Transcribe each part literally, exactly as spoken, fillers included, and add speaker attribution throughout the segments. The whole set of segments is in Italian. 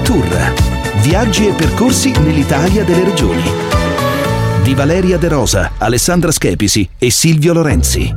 Speaker 1: Tour. Viaggi e percorsi nell'Italia delle regioni. Di Valeria De Rosa, Alessandra Schepisi e Silvio Lorenzi.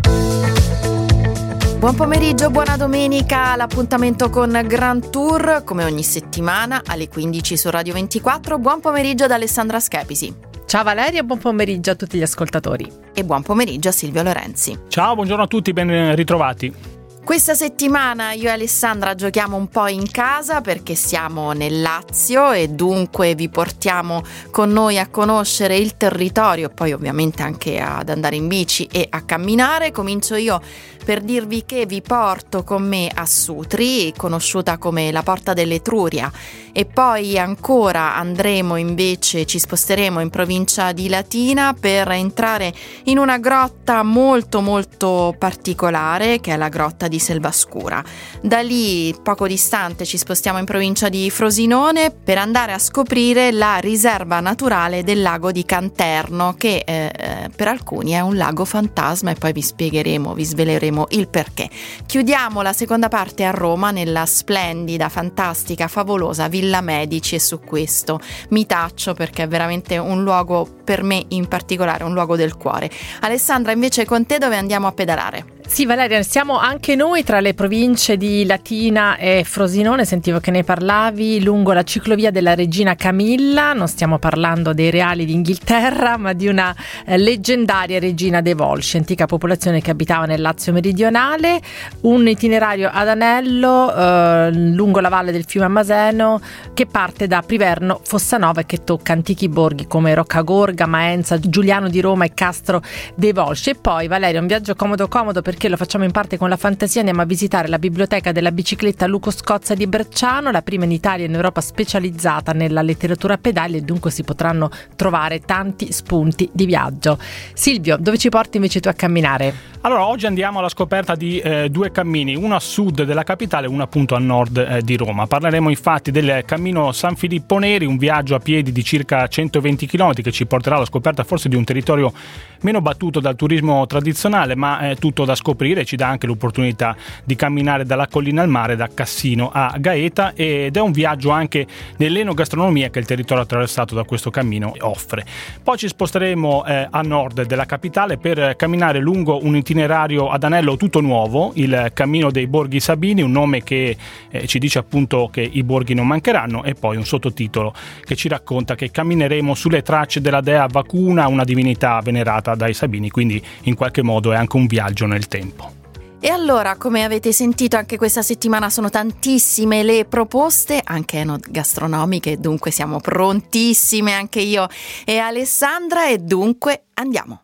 Speaker 2: Buon pomeriggio, buona domenica. L'appuntamento con Grand Tour, come ogni settimana, alle quindici su Radio ventiquattro. Buon pomeriggio da Alessandra Schepisi.
Speaker 3: Ciao Valeria, buon pomeriggio a tutti gli ascoltatori.
Speaker 2: E buon pomeriggio a Silvio Lorenzi.
Speaker 4: Ciao, buongiorno a tutti, ben ritrovati.
Speaker 2: Questa settimana io e Alessandra giochiamo un po' in casa perché siamo nel Lazio e dunque vi portiamo con noi a conoscere il territorio, poi ovviamente anche ad andare in bici e a camminare. Comincio io per dirvi che vi porto con me a Sutri, conosciuta come la Porta dell'Etruria, e poi ancora andremo invece, ci sposteremo in provincia di Latina per entrare in una grotta molto molto particolare che è la grotta di Selvascura. Da lì, poco distante, ci spostiamo in provincia di Frosinone per andare a scoprire la riserva naturale del lago di Canterno, che eh, per alcuni è un lago fantasma, e poi vi spiegheremo, vi sveleremo il perché. Chiudiamo la seconda parte a Roma, nella splendida, fantastica, favolosa Villa Medici, e su questo mi taccio perché è veramente un luogo, per me in particolare, un luogo del cuore. Alessandra, invece con te dove andiamo a pedalare?
Speaker 3: Sì Valeria, siamo anche noi tra le province di Latina e Frosinone, sentivo che ne parlavi, lungo la ciclovia della Regina Camilla. Non stiamo parlando dei reali d'Inghilterra, ma di una eh, leggendaria regina dei Volsci, antica popolazione che abitava nel Lazio meridionale. Un itinerario ad anello eh, lungo la valle del fiume Amaseno che parte da Priverno Fossanova e che tocca antichi borghi come Roccagorga, Maenza, Giuliano di Roma e Castro dei Volsci. E poi Valeria, un viaggio comodo comodo perché lo facciamo in parte con la fantasia. Andiamo a visitare la biblioteca della bicicletta Luco Scozza di Brecciano, la prima in Italia e in Europa specializzata nella letteratura a pedali, e dunque si potranno trovare tanti spunti di viaggio. Silvio, dove ci porti invece tu a camminare?
Speaker 4: Allora, oggi andiamo alla scoperta di eh, due cammini, uno a sud della capitale e uno appunto a nord eh, di Roma. Parleremo infatti del cammino San Filippo Neri, un viaggio a piedi di circa centoventi chilometri che ci porterà alla scoperta forse di un territorio meno battuto dal turismo tradizionale, ma eh, tutto da scoprire. Ci dà anche l'opportunità di camminare dalla collina al mare, da Cassino a Gaeta, ed è un viaggio anche nell'enogastronomia che il territorio attraversato da questo cammino offre. Poi ci sposteremo eh, a nord della capitale per camminare lungo un itinerario ad anello tutto nuovo, il Cammino dei Borghi Sabini, un nome che eh, ci dice appunto che i borghi non mancheranno, e poi un sottotitolo che ci racconta che cammineremo sulle tracce della dea Vacuna, una divinità venerata dai Sabini, quindi in qualche modo è anche un viaggio nel tempo.
Speaker 2: E allora, come avete sentito, anche questa settimana sono tantissime le proposte, anche enogastronomiche, dunque siamo prontissime anche io e Alessandra, e dunque andiamo.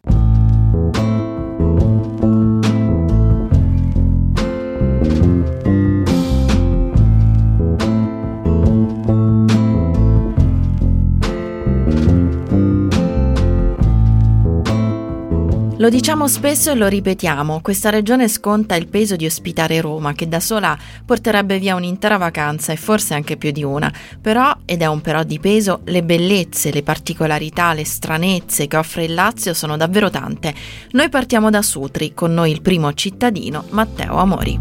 Speaker 2: Lo diciamo spesso e lo ripetiamo, questa regione sconta il peso di ospitare Roma, che da sola porterebbe via un'intera vacanza e forse anche più di una. Però, ed è un però di peso, le bellezze, le particolarità, le stranezze che offre il Lazio sono davvero tante. Noi partiamo da Sutri, con noi il primo cittadino, Matteo Amori.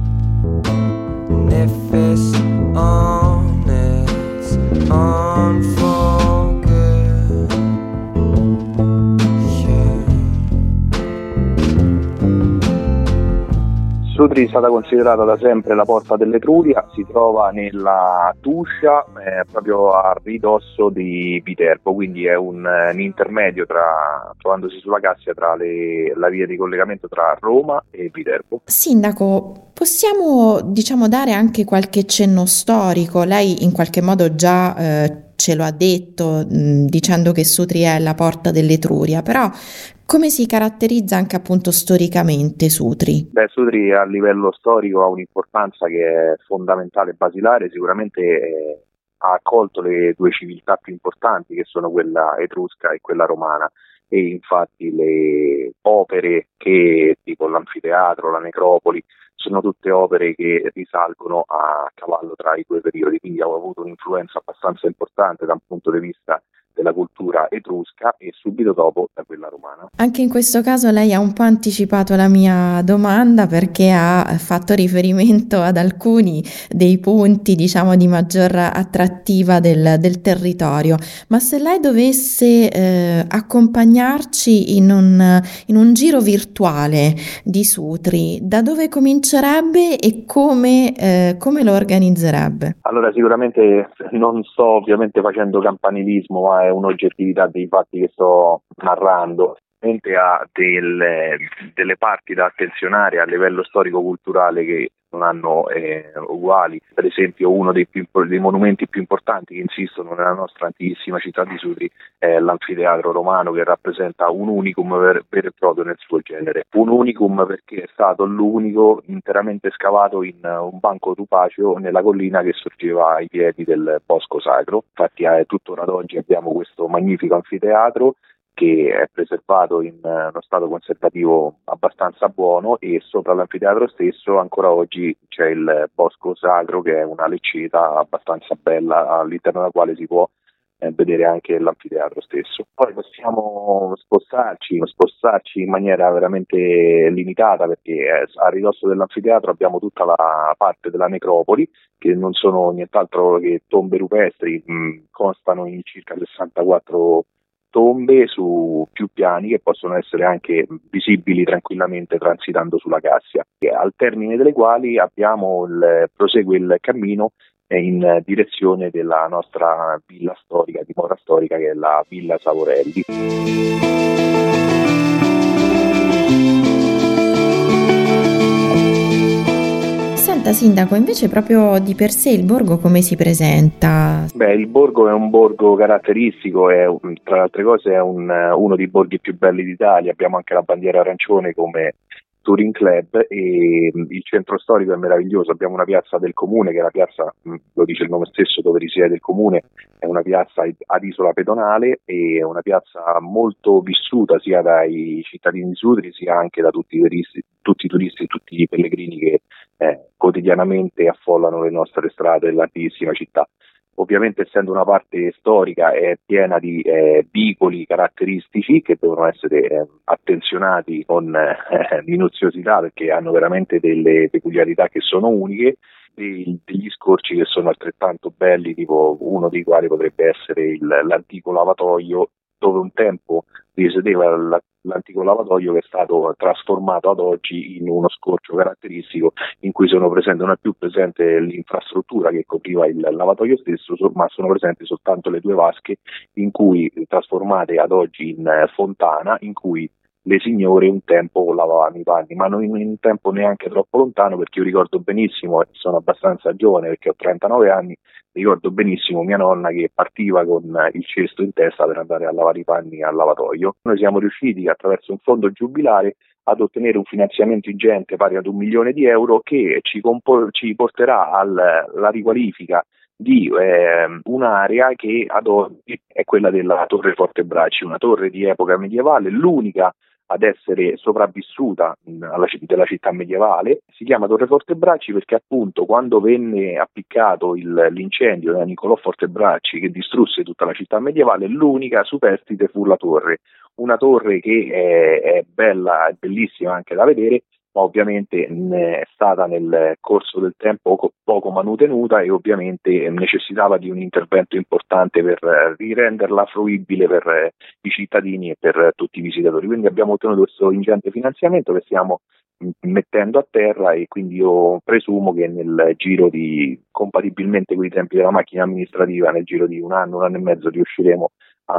Speaker 5: Sutri è stata considerata da sempre la Porta dell'Etruria, si trova nella Tuscia, eh, proprio a ridosso di Viterbo, quindi è un, un intermedio tra, trovandosi sulla Cassia tra le, la via di collegamento tra Roma e Viterbo.
Speaker 2: Sindaco, possiamo diciamo dare anche qualche cenno storico? Lei in qualche modo già eh, ce lo ha detto mh, dicendo che Sutri è la Porta dell'Etruria, però come si caratterizza anche appunto storicamente Sutri?
Speaker 5: Beh, Sutri a livello storico ha un'importanza che è fondamentale e basilare, sicuramente eh, ha accolto le due civiltà più importanti che sono quella etrusca e quella romana, e infatti le opere che tipo l'anfiteatro, la necropoli, sono tutte opere che risalgono a cavallo tra i due periodi, quindi hanno avuto un'influenza abbastanza importante da un punto di vista della cultura etrusca e subito dopo da quella romana.
Speaker 2: Anche in questo caso lei ha un po' anticipato la mia domanda, perché ha fatto riferimento ad alcuni dei punti, diciamo, di maggior attrattiva del, del territorio. Ma se lei dovesse eh, accompagnarci in un, in un giro virtuale di Sutri, da dove comincerebbe e come, eh, come lo organizzerebbe?
Speaker 5: Allora, sicuramente non sto ovviamente facendo campanilismo, ma è un'oggettività dei fatti che sto narrando. Ha delle, delle parti da attenzionare a livello storico-culturale che non hanno eh, uguali. Per esempio, uno dei, più, dei monumenti più importanti che insistono nella nostra antichissima città di Sutri è l'anfiteatro romano, che rappresenta un unicum vero e proprio nel suo genere. Un unicum perché è stato l'unico interamente scavato in un banco rupaceo nella collina che sorgeva ai piedi del Bosco Sacro. Infatti, eh, tuttora ad oggi abbiamo questo magnifico anfiteatro che è preservato in uno stato conservativo abbastanza buono, e sopra l'anfiteatro stesso ancora oggi c'è il Bosco Sacro, che è una lecceta abbastanza bella all'interno della quale si può eh, vedere anche l'anfiteatro stesso. Poi possiamo spostarci, spostarci in maniera veramente limitata, perché eh, a ridosso dell'anfiteatro abbiamo tutta la parte della necropoli, che non sono nient'altro che tombe rupestri, mh, constano in circa sessantaquattro tombe su più piani, che possono essere anche visibili tranquillamente transitando sulla Cassia, e al termine delle quali abbiamo il, prosegue il cammino in direzione della nostra villa storica, dimora storica, che è la Villa Savorelli.
Speaker 2: Senta Sindaco, invece proprio di per sé il borgo come si presenta?
Speaker 5: Beh, il borgo è un borgo caratteristico, è, tra le altre cose è un, uno dei borghi più belli d'Italia, abbiamo anche la bandiera arancione come Touring Club, e il centro storico è meraviglioso. Abbiamo una piazza del comune, che è la piazza, lo dice il nome stesso, dove risiede il comune, è una piazza ad isola pedonale, e è una piazza molto vissuta sia dai cittadini di Sutri sia anche da tutti i turisti, tutti i turisti e tutti i pellegrini che eh, quotidianamente affollano le nostre strade dell'antichissima città. Ovviamente, essendo una parte storica, è piena di eh, vicoli caratteristici che devono essere eh, attenzionati con eh, minuziosità, perché hanno veramente delle peculiarità che sono uniche, e degli scorci che sono altrettanto belli, tipo uno dei quali potrebbe essere il, l'antico lavatoio, dove un tempo risiedeva la, l'antico lavatoio, che è stato trasformato ad oggi in uno scorcio caratteristico, in cui sono presenti, non è più presente l'infrastruttura che copriva il lavatoio stesso, ma sono presenti soltanto le due vasche, in cui trasformate ad oggi in fontana, in cui le signore un tempo lavavano i panni, ma non in un tempo neanche troppo lontano, perché io ricordo benissimo, e sono abbastanza giovane perché ho trentanove anni, ricordo benissimo mia nonna che partiva con il cesto in testa per andare a lavare i panni al lavatoio. Noi siamo riusciti, attraverso un fondo giubilare, ad ottenere un finanziamento ingente pari ad un milione di euro, che ci, compo- ci porterà alla riqualifica di eh, un'area che ad oggi è quella della Torre Fortebracci, una torre di epoca medievale, l'unica ad essere sopravvissuta alla, della città medievale. Si chiama Torre Fortebracci perché appunto quando venne appiccato il, l'incendio da Niccolò Fortebracci, che distrusse tutta la città medievale, l'unica superstite fu la torre, una torre che è, è bella, è bellissima anche da vedere, ma ovviamente è stata nel corso del tempo poco, poco manutenuta, e ovviamente necessitava di un intervento importante per rirenderla fruibile per i cittadini e per tutti i visitatori. Quindi abbiamo ottenuto questo ingente finanziamento che stiamo mettendo a terra, e quindi io presumo che nel giro di, compatibilmente con i tempi della macchina amministrativa, nel giro di un anno, un anno e mezzo riusciremo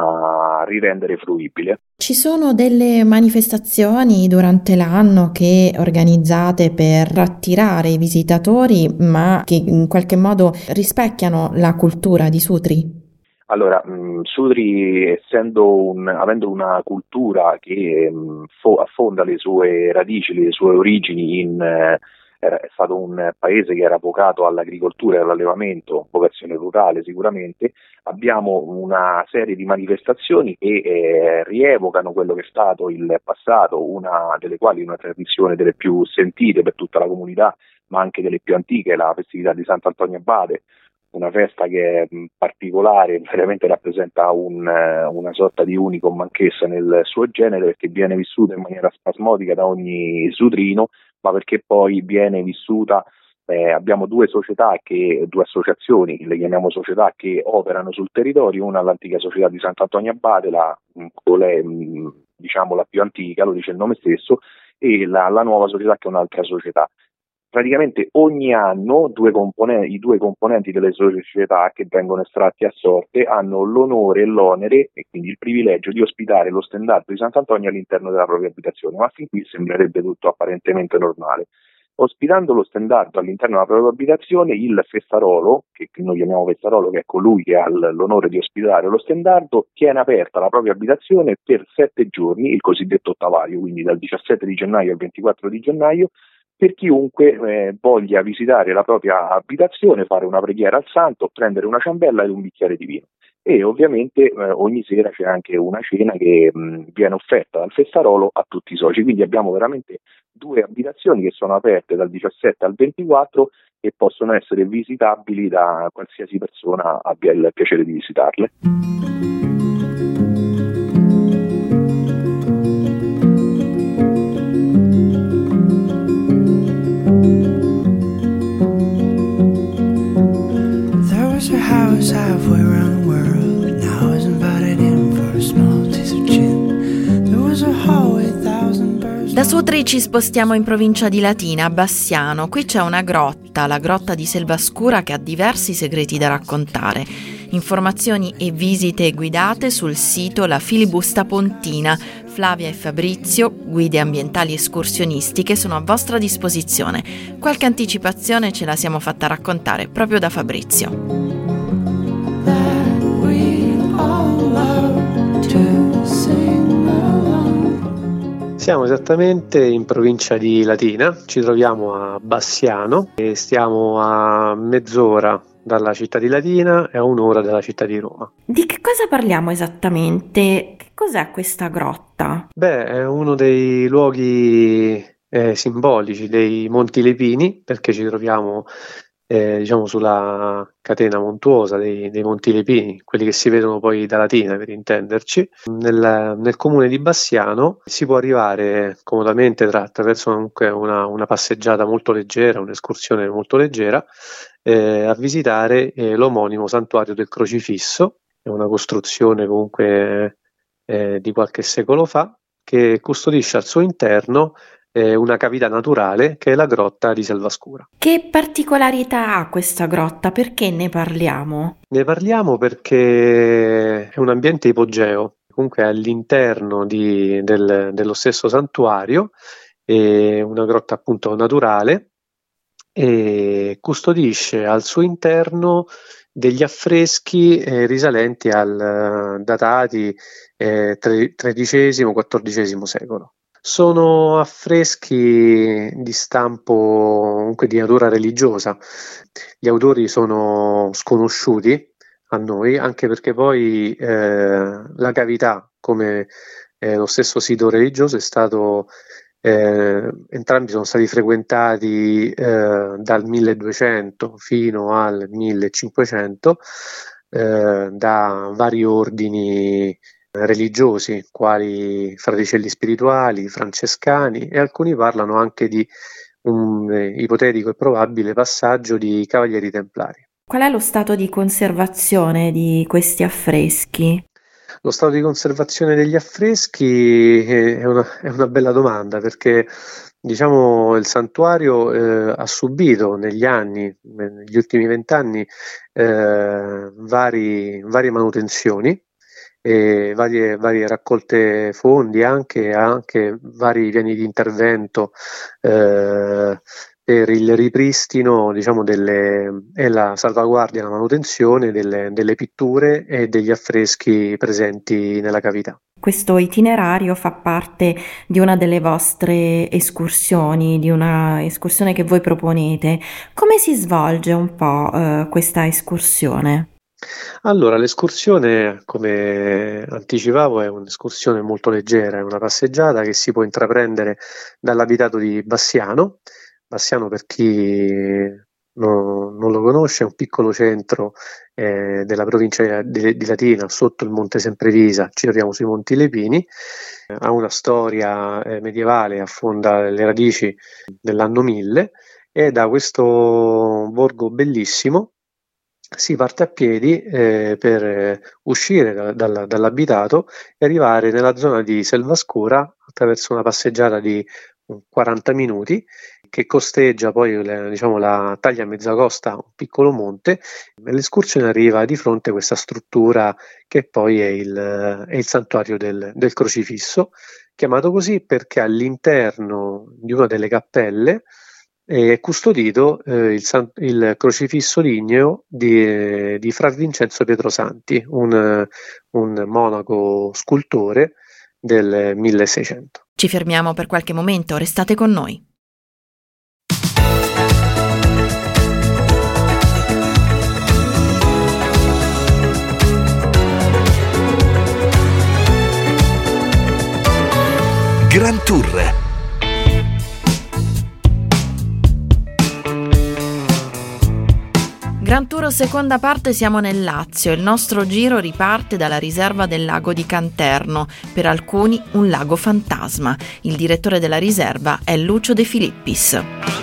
Speaker 5: a rirendere fruibile.
Speaker 2: Ci sono delle manifestazioni durante l'anno che organizzate per attirare i visitatori, ma che in qualche modo rispecchiano la cultura di Sutri?
Speaker 5: Allora, mh, Sutri, essendo un, avendo una cultura che mh, fo- affonda le sue radici, le sue origini in eh, era, è stato un paese che era vocato all'agricoltura e all'allevamento, vocazione rurale sicuramente. Abbiamo una serie di manifestazioni che eh, rievocano quello che è stato il passato, una delle quali una tradizione delle più sentite per tutta la comunità, ma anche delle più antiche, la festività di Sant'Antonio Abate, una festa che è particolare, veramente rappresenta un, una sorta di unicum anch'essa nel suo genere, perché viene vissuta in maniera spasmodica da ogni sutrino, ma perché poi viene vissuta. Eh, abbiamo due società, che, due associazioni, le chiamiamo società, che operano sul territorio, una l'antica società di Sant'Antonio Abate, la, quale, diciamo la più antica, lo dice il nome stesso, e la, la nuova società, che è un'altra società. Praticamente ogni anno due componenti, i due componenti delle società che vengono estratti a sorte hanno l'onore e l'onere, e quindi il privilegio, di ospitare lo stendardo di Sant'Antonio all'interno della propria abitazione, ma fin qui sembrerebbe tutto apparentemente normale. Ospitando lo stendardo all'interno della propria abitazione, il festarolo, che noi chiamiamo festarolo, che è colui che ha l'onore di ospitare lo stendardo, tiene aperta la propria abitazione per sette giorni, il cosiddetto ottavario, quindi dal diciassette di gennaio al ventiquattro di gennaio, per chiunque eh, voglia visitare la propria abitazione, fare una preghiera al santo, prendere una ciambella ed un bicchiere di vino. E ovviamente eh, ogni sera c'è anche una cena che mh, viene offerta dal festarolo a tutti i soci, quindi abbiamo veramente due abitazioni che sono aperte dal diciassette al ventiquattro e possono essere visitabili da qualsiasi persona abbia il piacere di visitarle.
Speaker 2: Halfway around the world, now I was invited in for a small taste of gin. There was a hallway, thousand birds. Da Sutri ci spostiamo in provincia di Latina, a Bassiano. Qui c'è una grotta, la grotta di Selvascura, che ha diversi segreti da raccontare. Informazioni e visite guidate sul sito La Filibusta Pontina. Flavia e Fabrizio, guide ambientali escursionistiche, sono a vostra disposizione. Qualche anticipazione ce la siamo fatta raccontare proprio da Fabrizio.
Speaker 6: Siamo esattamente in provincia di Latina, ci troviamo a Bassiano e stiamo a mezz'ora dalla città di Latina e a un'ora dalla città di Roma.
Speaker 2: Di che cosa parliamo esattamente? Che cos'è questa grotta?
Speaker 6: Beh, è uno dei luoghi eh, simbolici dei Monti Lepini, perché ci troviamo Eh, diciamo sulla catena montuosa dei, dei Monti Lepini, quelli che si vedono poi da Latina, per intenderci. Nel, nel comune di Bassiano si può arrivare comodamente tra, attraverso anche una, una passeggiata molto leggera, un'escursione molto leggera, eh, a visitare eh, l'omonimo Santuario del Crocifisso. È una costruzione comunque eh, di qualche secolo fa, che custodisce al suo interno una cavità naturale che è la grotta di Selvascura.
Speaker 2: Che particolarità ha questa grotta? Perché ne parliamo?
Speaker 6: Ne parliamo perché è un ambiente ipogeo, comunque all'interno di, del, dello stesso santuario, è una grotta appunto naturale e custodisce al suo interno degli affreschi eh, risalenti al datati eh, tredicesimo quattordicesimo secolo. Sono affreschi di stampo comunque di natura religiosa. Gli autori sono sconosciuti a noi, anche perché poi eh, la cavità, come eh, lo stesso sito religioso, è stato eh, entrambi sono stati frequentati eh, dal milleduecento fino al millecinquecento eh, da vari ordini religiosi, quali fraticelli spirituali, francescani, e alcuni parlano anche di un eh, ipotetico e probabile passaggio di cavalieri templari.
Speaker 2: Qual è lo stato di conservazione di questi affreschi?
Speaker 6: Lo stato di conservazione degli affreschi è una, è una bella domanda, perché diciamo il santuario eh, ha subito negli anni, negli ultimi vent'anni, eh, vari, varie manutenzioni, e varie, varie raccolte fondi, anche, anche vari piani di intervento eh, per il ripristino, diciamo, delle, e la salvaguardia e la manutenzione delle, delle pitture e degli affreschi presenti nella cavità.
Speaker 2: Questo itinerario fa parte di una delle vostre escursioni, di una escursione che voi proponete. Come si svolge un po' eh, questa escursione?
Speaker 6: Allora, l'escursione, come anticipavo, è un'escursione molto leggera, è una passeggiata che si può intraprendere dall'abitato di Bassiano. Bassiano, per chi no, non lo conosce, è un piccolo centro eh, della provincia di, di Latina, sotto il Monte Semprevisa, ci troviamo sui Monti Lepini, eh, ha una storia eh, medievale, affonda le radici nell'anno mille, e da questo borgo bellissimo si parte a piedi eh, per eh, uscire da, dal, dall'abitato e arrivare nella zona di Selvascura attraverso una passeggiata di quaranta minuti che costeggia poi le, diciamo, la taglia a mezza costa, un piccolo monte, e l'escursione arriva di fronte a questa struttura che poi è il, è il santuario del, del crocifisso, chiamato così perché all'interno di una delle cappelle è custodito eh, il, san, il crocifisso ligneo di, eh, di Fra Vincenzo Pietrosanti, un, un monaco scultore del milleseicento.
Speaker 2: Ci fermiamo per qualche momento, restate con noi.
Speaker 1: Grand Tour.
Speaker 2: Grand Tour seconda parte, siamo nel Lazio. Il nostro giro riparte dalla riserva del lago di Canterno, per alcuni un lago fantasma. Il direttore della riserva è Lucio De Filippis.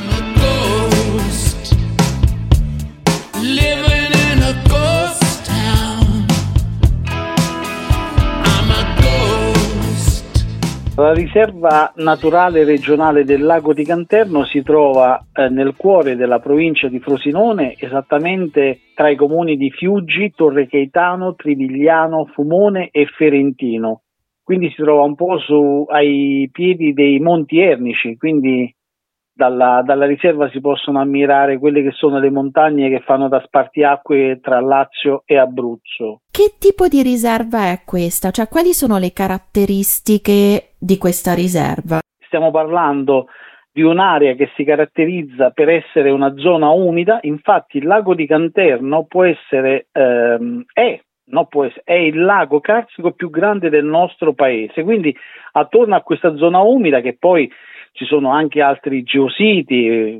Speaker 7: La riserva naturale regionale del lago di Canterno si trova eh, nel cuore della provincia di Frosinone, esattamente tra i comuni di Fiuggi, Torre Cheitano, Trivigliano, Fumone e Ferentino. Quindi si trova un po' su, ai piedi dei Monti Ernici, quindi dalla, dalla riserva si possono ammirare quelle che sono le montagne che fanno da spartiacque tra Lazio e Abruzzo.
Speaker 2: Che tipo di riserva è questa? Cioè, quali sono le caratteristiche di questa riserva?
Speaker 7: Stiamo parlando di un'area che si caratterizza per essere una zona umida, infatti il lago di Canterno può essere, ehm, è, no, può essere, è il lago carsico più grande del nostro paese, quindi attorno a questa zona umida, che poi ci sono anche altri geositi,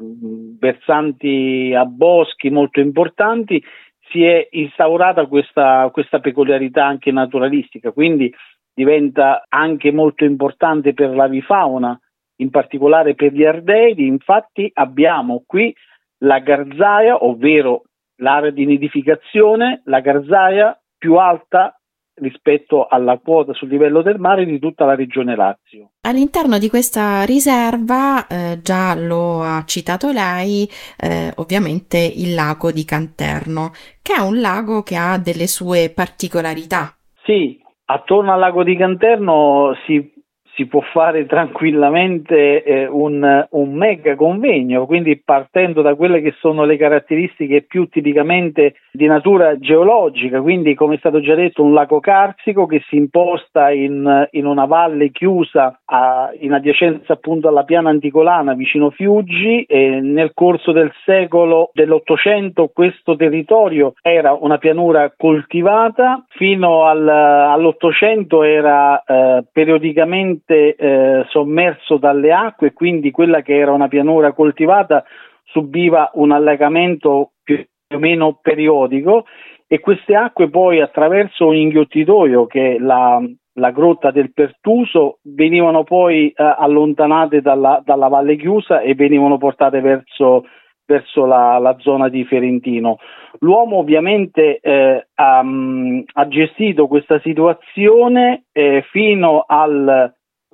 Speaker 7: versanti a boschi molto importanti, si è instaurata questa, questa peculiarità anche naturalistica, quindi diventa anche molto importante per l'avifauna, in particolare per gli ardei. Infatti abbiamo qui la garzaia, ovvero l'area di nidificazione, la garzaia più alta rispetto alla quota sul livello del mare di tutta la regione Lazio.
Speaker 2: All'interno di questa riserva, eh, già lo ha citato lei, eh, ovviamente il lago di Canterno, che è un lago che ha delle sue particolarità.
Speaker 7: Sì, attorno al lago di Canterno si si può fare tranquillamente eh, un, un mega convegno, quindi partendo da quelle che sono le caratteristiche più tipicamente di natura geologica, quindi come è stato già detto un lago carsico che si imposta in, in una valle chiusa a, in adiacenza appunto alla piana anticolana vicino Fiuggi, e nel corso del secolo dell'Ottocento questo territorio era una pianura coltivata, fino al, all'Ottocento era eh, periodicamente Eh, sommerso dalle acque, quindi quella che era una pianura coltivata subiva un allagamento più o meno periodico, e queste acque poi attraverso un inghiottitoio che è la, la grotta del Pertuso venivano poi eh, allontanate dalla, dalla valle chiusa e venivano portate verso verso la, la zona di Ferentino. L'uomo ovviamente eh, ha, ha gestito questa situazione eh, fino al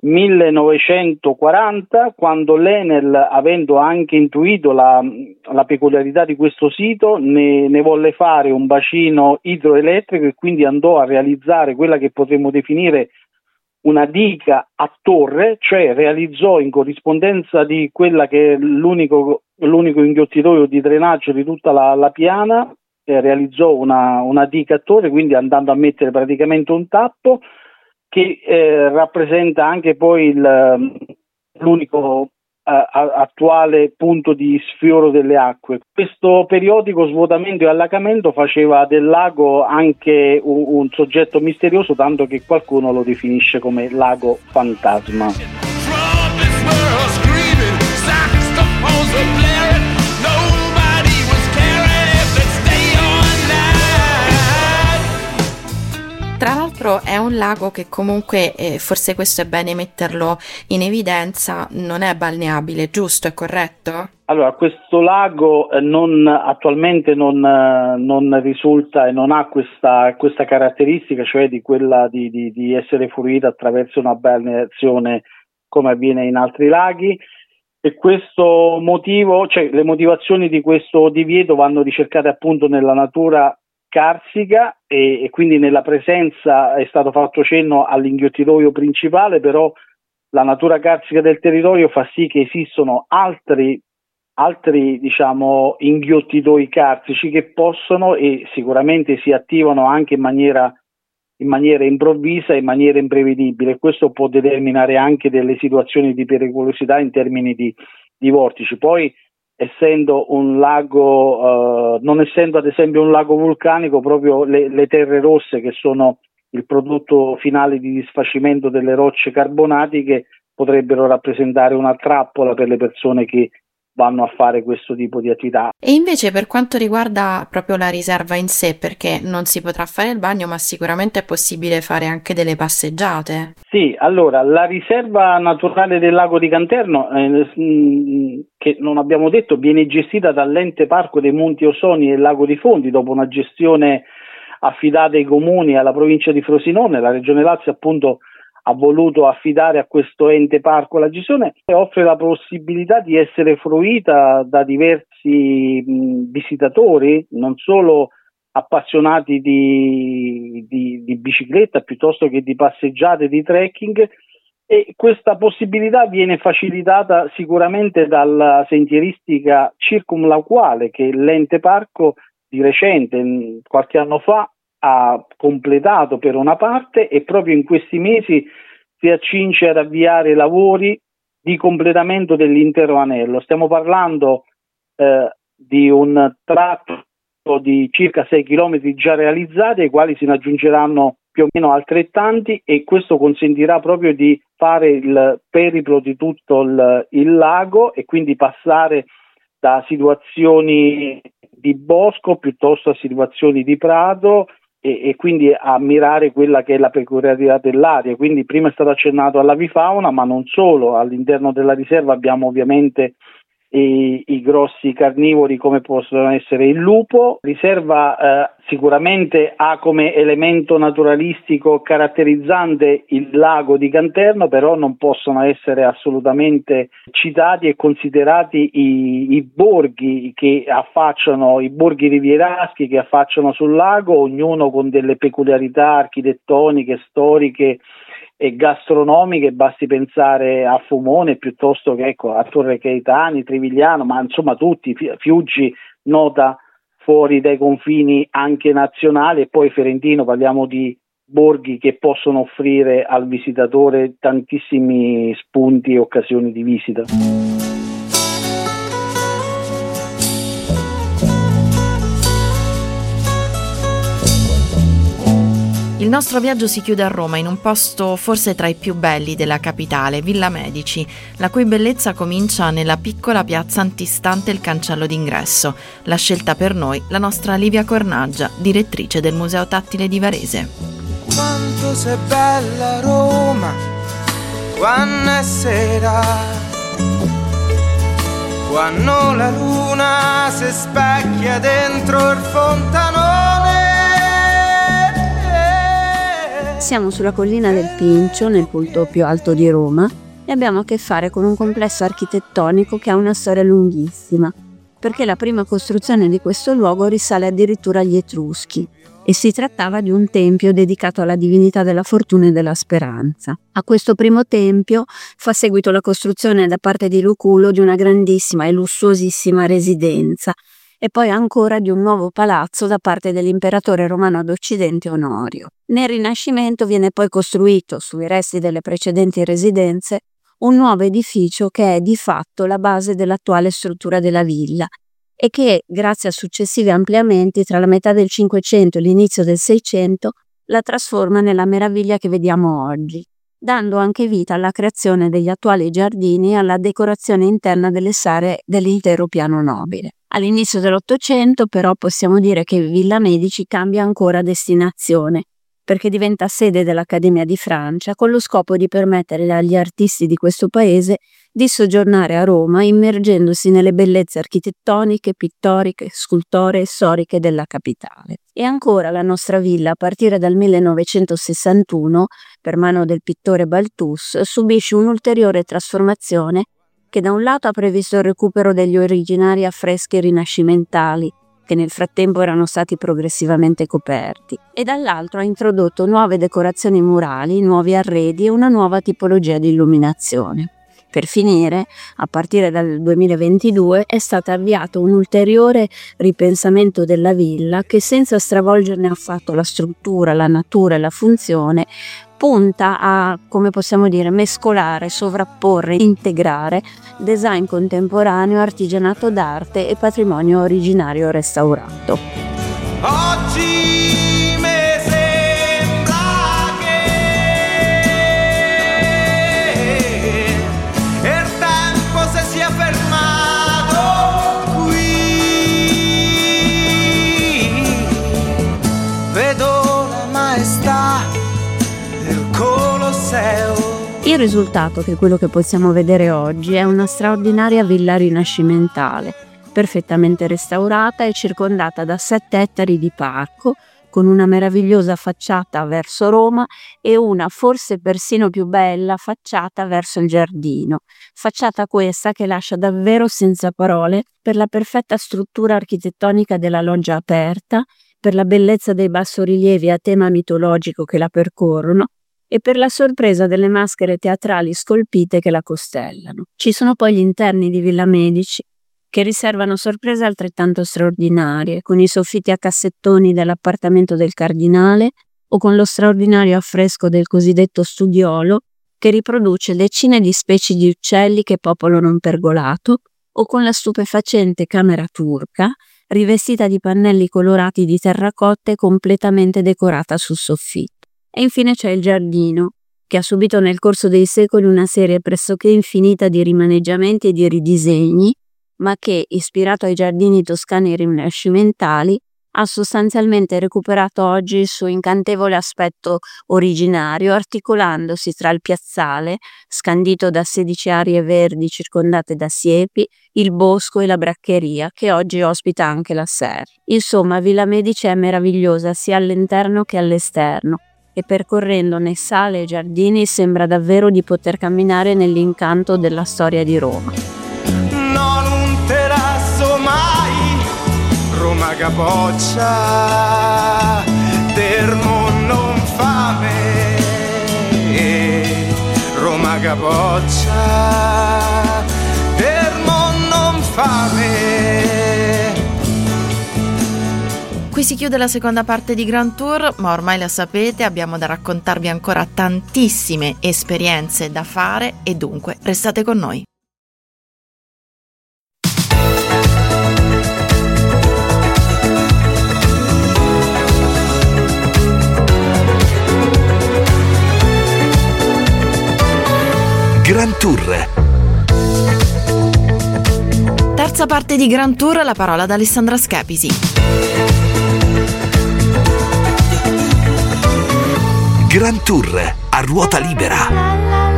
Speaker 7: millenovecentoquaranta, quando l'Enel, avendo anche intuito la, la peculiarità di questo sito, ne, ne volle fare un bacino idroelettrico e quindi andò a realizzare quella che potremmo definire una diga a torre, cioè realizzò in corrispondenza di quella che è l'unico, l'unico inghiottitoio di drenaggio di tutta la, la piana, eh, realizzò una, una diga a torre, quindi andando a mettere praticamente un tappo che eh, rappresenta anche poi il, l'unico eh, attuale punto di sfioro delle acque. Questo periodico svuotamento e allagamento faceva del lago anche un, un soggetto misterioso, tanto che qualcuno lo definisce come lago fantasma.
Speaker 2: l'altro è un lago che comunque, eh, forse questo è bene metterlo in evidenza, non è balneabile, giusto? È corretto?
Speaker 7: Allora, questo lago eh, non, attualmente non, eh, non risulta e non ha questa, questa caratteristica, cioè di quella di, di, di essere fruito attraverso una balneazione come avviene in altri laghi, e questo motivo, cioè le motivazioni di questo divieto vanno ricercate appunto nella natura carsica e, e quindi nella presenza, è stato fatto cenno all'inghiottitoio principale, però la natura carsica del territorio fa sì che esistono altri altri diciamo inghiottitoi carsici che possono e sicuramente si attivano anche in maniera in maniera improvvisa, in maniera imprevedibile. Questo può determinare anche delle situazioni di pericolosità in termini di, di vortici. Poi, essendo un lago, eh, non essendo ad esempio un lago vulcanico, proprio le, le terre rosse, che sono il prodotto finale di disfacimento delle rocce carbonatiche, potrebbero rappresentare una trappola per le persone che vanno a fare questo tipo di attività.
Speaker 2: E invece per quanto riguarda proprio la riserva in sé, perché non si potrà fare il bagno, ma sicuramente è possibile fare anche delle passeggiate.
Speaker 7: Sì, allora la riserva naturale del lago di Canterno, eh, che non abbiamo detto, viene gestita dall'ente parco dei Monti Ausoni e Lago di Fondi, dopo una gestione affidata ai comuni e alla provincia di Frosinone. La Regione Lazio appunto ha voluto affidare a questo ente parco la gestione e offre la possibilità di essere fruita da diversi mh, visitatori, non solo appassionati di, di, di bicicletta piuttosto che di passeggiate, di trekking, e questa possibilità viene facilitata sicuramente dalla sentieristica circumlacuale che l'ente parco di recente, qualche anno fa, ha completato per una parte, e proprio in questi mesi si accinge ad avviare lavori di completamento dell'intero anello. Stiamo parlando eh, di un tratto di circa sei chilometri già realizzati, ai quali se ne aggiungeranno più o meno altrettanti, e questo consentirà proprio di fare il periplo di tutto il, il lago e quindi passare da situazioni di bosco piuttosto a situazioni di prato, e, e quindi ammirare quella che è la peculiarità dell'area. Quindi prima è stato accennato all'avifauna, ma non solo. All'interno della riserva abbiamo ovviamente i, i grossi carnivori come possono essere il lupo. La riserva eh, sicuramente ha come elemento naturalistico caratterizzante il lago di Canterno, però non possono essere assolutamente citati e considerati i, i borghi che affacciano, i borghi rivieraschi che affacciano sul lago, ognuno con delle peculiarità architettoniche, storiche e gastronomiche. Basti pensare a Fumone piuttosto che ecco, a Torre Caetani, Trivigliano, ma insomma tutti, Fiuggi, nota fuori dai confini anche nazionali, e poi Ferentino. Parliamo di borghi che possono offrire al visitatore tantissimi spunti e occasioni di visita.
Speaker 2: Il nostro viaggio si chiude a Roma, in un posto forse tra i più belli della capitale, Villa Medici, la cui bellezza comincia nella piccola piazza antistante il cancello d'ingresso. L'ha scelta per noi la nostra Livia Cornaggia, direttrice del Museo Tattile di Varese.
Speaker 8: Quanto sei bella Roma, quando è sera, quando la luna si specchia dentro il fontanone.
Speaker 9: Siamo sulla collina del Pincio, nel punto più alto di Roma, e abbiamo a che fare con un complesso architettonico che ha una storia lunghissima, perché la prima costruzione di questo luogo risale addirittura agli Etruschi, e si trattava di un tempio dedicato alla divinità della fortuna e della speranza. A questo primo tempio fa seguito la costruzione da parte di Lucullo di una grandissima e lussuosissima residenza, e poi ancora di un nuovo palazzo da parte dell'imperatore romano d'Occidente Onorio. Nel Rinascimento viene poi costruito, sui resti delle precedenti residenze, un nuovo edificio che è di fatto la base dell'attuale struttura della villa e che, grazie a successivi ampliamenti tra la metà del Cinquecento e l'inizio del Seicento, la trasforma nella meraviglia che vediamo oggi, dando anche vita alla creazione degli attuali giardini e alla decorazione interna delle sale dell'intero piano nobile. All'inizio dell'Ottocento però possiamo dire che Villa Medici cambia ancora destinazione, perché diventa sede dell'Accademia di Francia con lo scopo di permettere agli artisti di questo paese di soggiornare a Roma immergendosi nelle bellezze architettoniche, pittoriche, scultoree e storiche della capitale. E ancora la nostra villa, a partire dal millenovecentosessantuno, per mano del pittore Balthus, subisce un'ulteriore trasformazione che da un lato ha previsto il recupero degli originari affreschi rinascimentali, che nel frattempo erano stati progressivamente coperti, e dall'altro ha introdotto nuove decorazioni murali, nuovi arredi e una nuova tipologia di illuminazione. Per finire, a partire dal duemilaventidue è stato avviato un ulteriore ripensamento della villa che, senza stravolgerne affatto la struttura, la natura e la funzione, punta a, come possiamo dire, mescolare, sovrapporre, integrare design contemporaneo, artigianato d'arte e patrimonio originario restaurato.
Speaker 8: Oggi mi sembra che il tempo si sia fermato qui. Vedo la maestà del Colosseo.
Speaker 9: Il risultato, che è quello che possiamo vedere oggi, è una straordinaria villa rinascimentale, perfettamente restaurata e circondata da sette ettari di parco, con una meravigliosa facciata verso Roma e una forse persino più bella facciata verso il giardino. Facciata questa che lascia davvero senza parole per la perfetta struttura architettonica della loggia aperta, per la bellezza dei bassorilievi a tema mitologico che la percorrono e per la sorpresa delle maschere teatrali scolpite che la costellano. Ci sono poi gli interni di Villa Medici, che riservano sorprese altrettanto straordinarie, con i soffitti a cassettoni dell'appartamento del cardinale o con lo straordinario affresco del cosiddetto studiolo, che riproduce decine di specie di uccelli che popolano un pergolato, o con la stupefacente camera turca, rivestita di pannelli colorati di terracotta e completamente decorata sul soffitto. E infine c'è il giardino, che ha subito nel corso dei secoli una serie pressoché infinita di rimaneggiamenti e di ridisegni, ma che, ispirato ai giardini toscani rinascimentali, ha sostanzialmente recuperato oggi il suo incantevole aspetto originario, articolandosi tra il piazzale, scandito da sedici aree verdi circondate da siepi, il bosco e la braccheria, che oggi ospita anche la serra. Insomma, Villa Medici è meravigliosa sia all'interno che all'esterno, e percorrendo ne sale e giardini sembra davvero di poter camminare nell'incanto della storia di Roma.
Speaker 8: Non un terrazzo mai, Roma capoccia, Termo non fame, Roma capoccia, Termo non fame.
Speaker 2: Qui si chiude la seconda parte di Grand Tour, ma ormai la sapete, abbiamo da raccontarvi ancora tantissime esperienze da fare e dunque restate con noi.
Speaker 1: Grand Tour.
Speaker 2: Terza parte di Grand Tour, la parola ad Alessandra Schepisi.
Speaker 1: Grand Tour a ruota libera.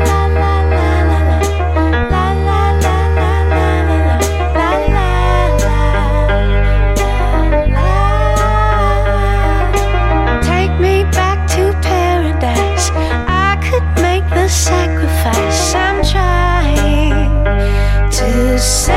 Speaker 10: Sacrifice, I'm trying to save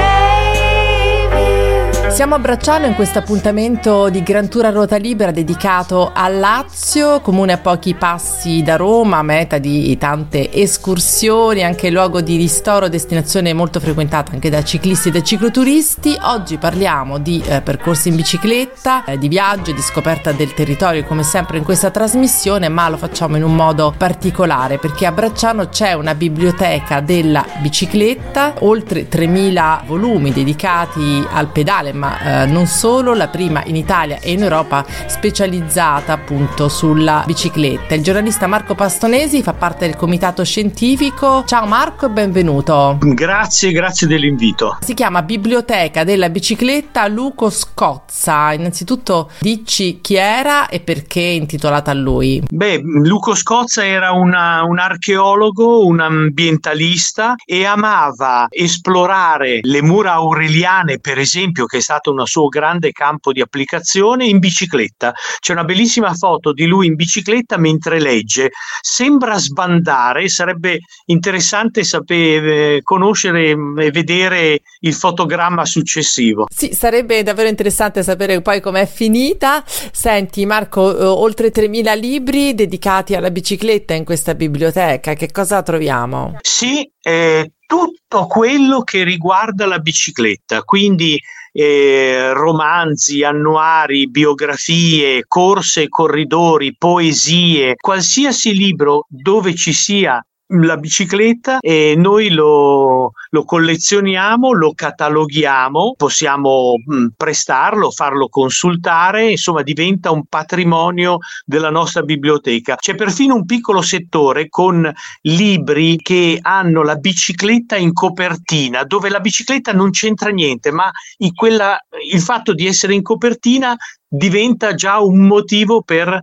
Speaker 10: you.
Speaker 3: Siamo a Bracciano in questo appuntamento di Grand Tour a ruota libera dedicato al Lazio, comune a pochi passi da Roma, meta di tante escursioni, anche luogo di ristoro, destinazione molto frequentata anche da ciclisti e da cicloturisti. Oggi parliamo di eh, percorsi in bicicletta, eh, di viaggio, di scoperta del territorio come sempre in questa trasmissione, ma lo facciamo in un modo particolare perché a Bracciano c'è una biblioteca della bicicletta, oltre tremila volumi dedicati al pedale, ma ma eh, non solo, la prima in Italia e in Europa specializzata appunto sulla bicicletta. Il giornalista Marco Pastonesi fa parte del comitato scientifico. Ciao Marco e benvenuto.
Speaker 11: Grazie, grazie dell'invito.
Speaker 3: Si chiama Biblioteca della bicicletta Luco Scozza. Innanzitutto dici chi era e perché è intitolata a lui.
Speaker 11: Beh, Luco Scozza era una, un archeologo, un ambientalista e amava esplorare le mura aureliane, per esempio, che è stato un suo grande campo di applicazione, in bicicletta. C'è una bellissima foto di lui in bicicletta mentre legge. Sembra sbandare, sarebbe interessante sapere, conoscere e vedere il fotogramma successivo.
Speaker 3: Sì, sarebbe davvero interessante sapere poi com'è finita. Senti Marco, eh, oltre tremila libri dedicati alla bicicletta in questa biblioteca, che cosa troviamo?
Speaker 11: Sì, eh, tutto quello che riguarda la bicicletta, quindi eh, romanzi, annuari, biografie, corse, corridori, poesie, qualsiasi libro dove ci sia la bicicletta, e noi lo, lo collezioniamo, lo cataloghiamo, possiamo mh, prestarlo, farlo consultare, insomma diventa un patrimonio della nostra biblioteca. C'è perfino un piccolo settore con libri che hanno la bicicletta in copertina, dove la bicicletta non c'entra niente, ma in quella, il fatto di essere in copertina diventa già un motivo per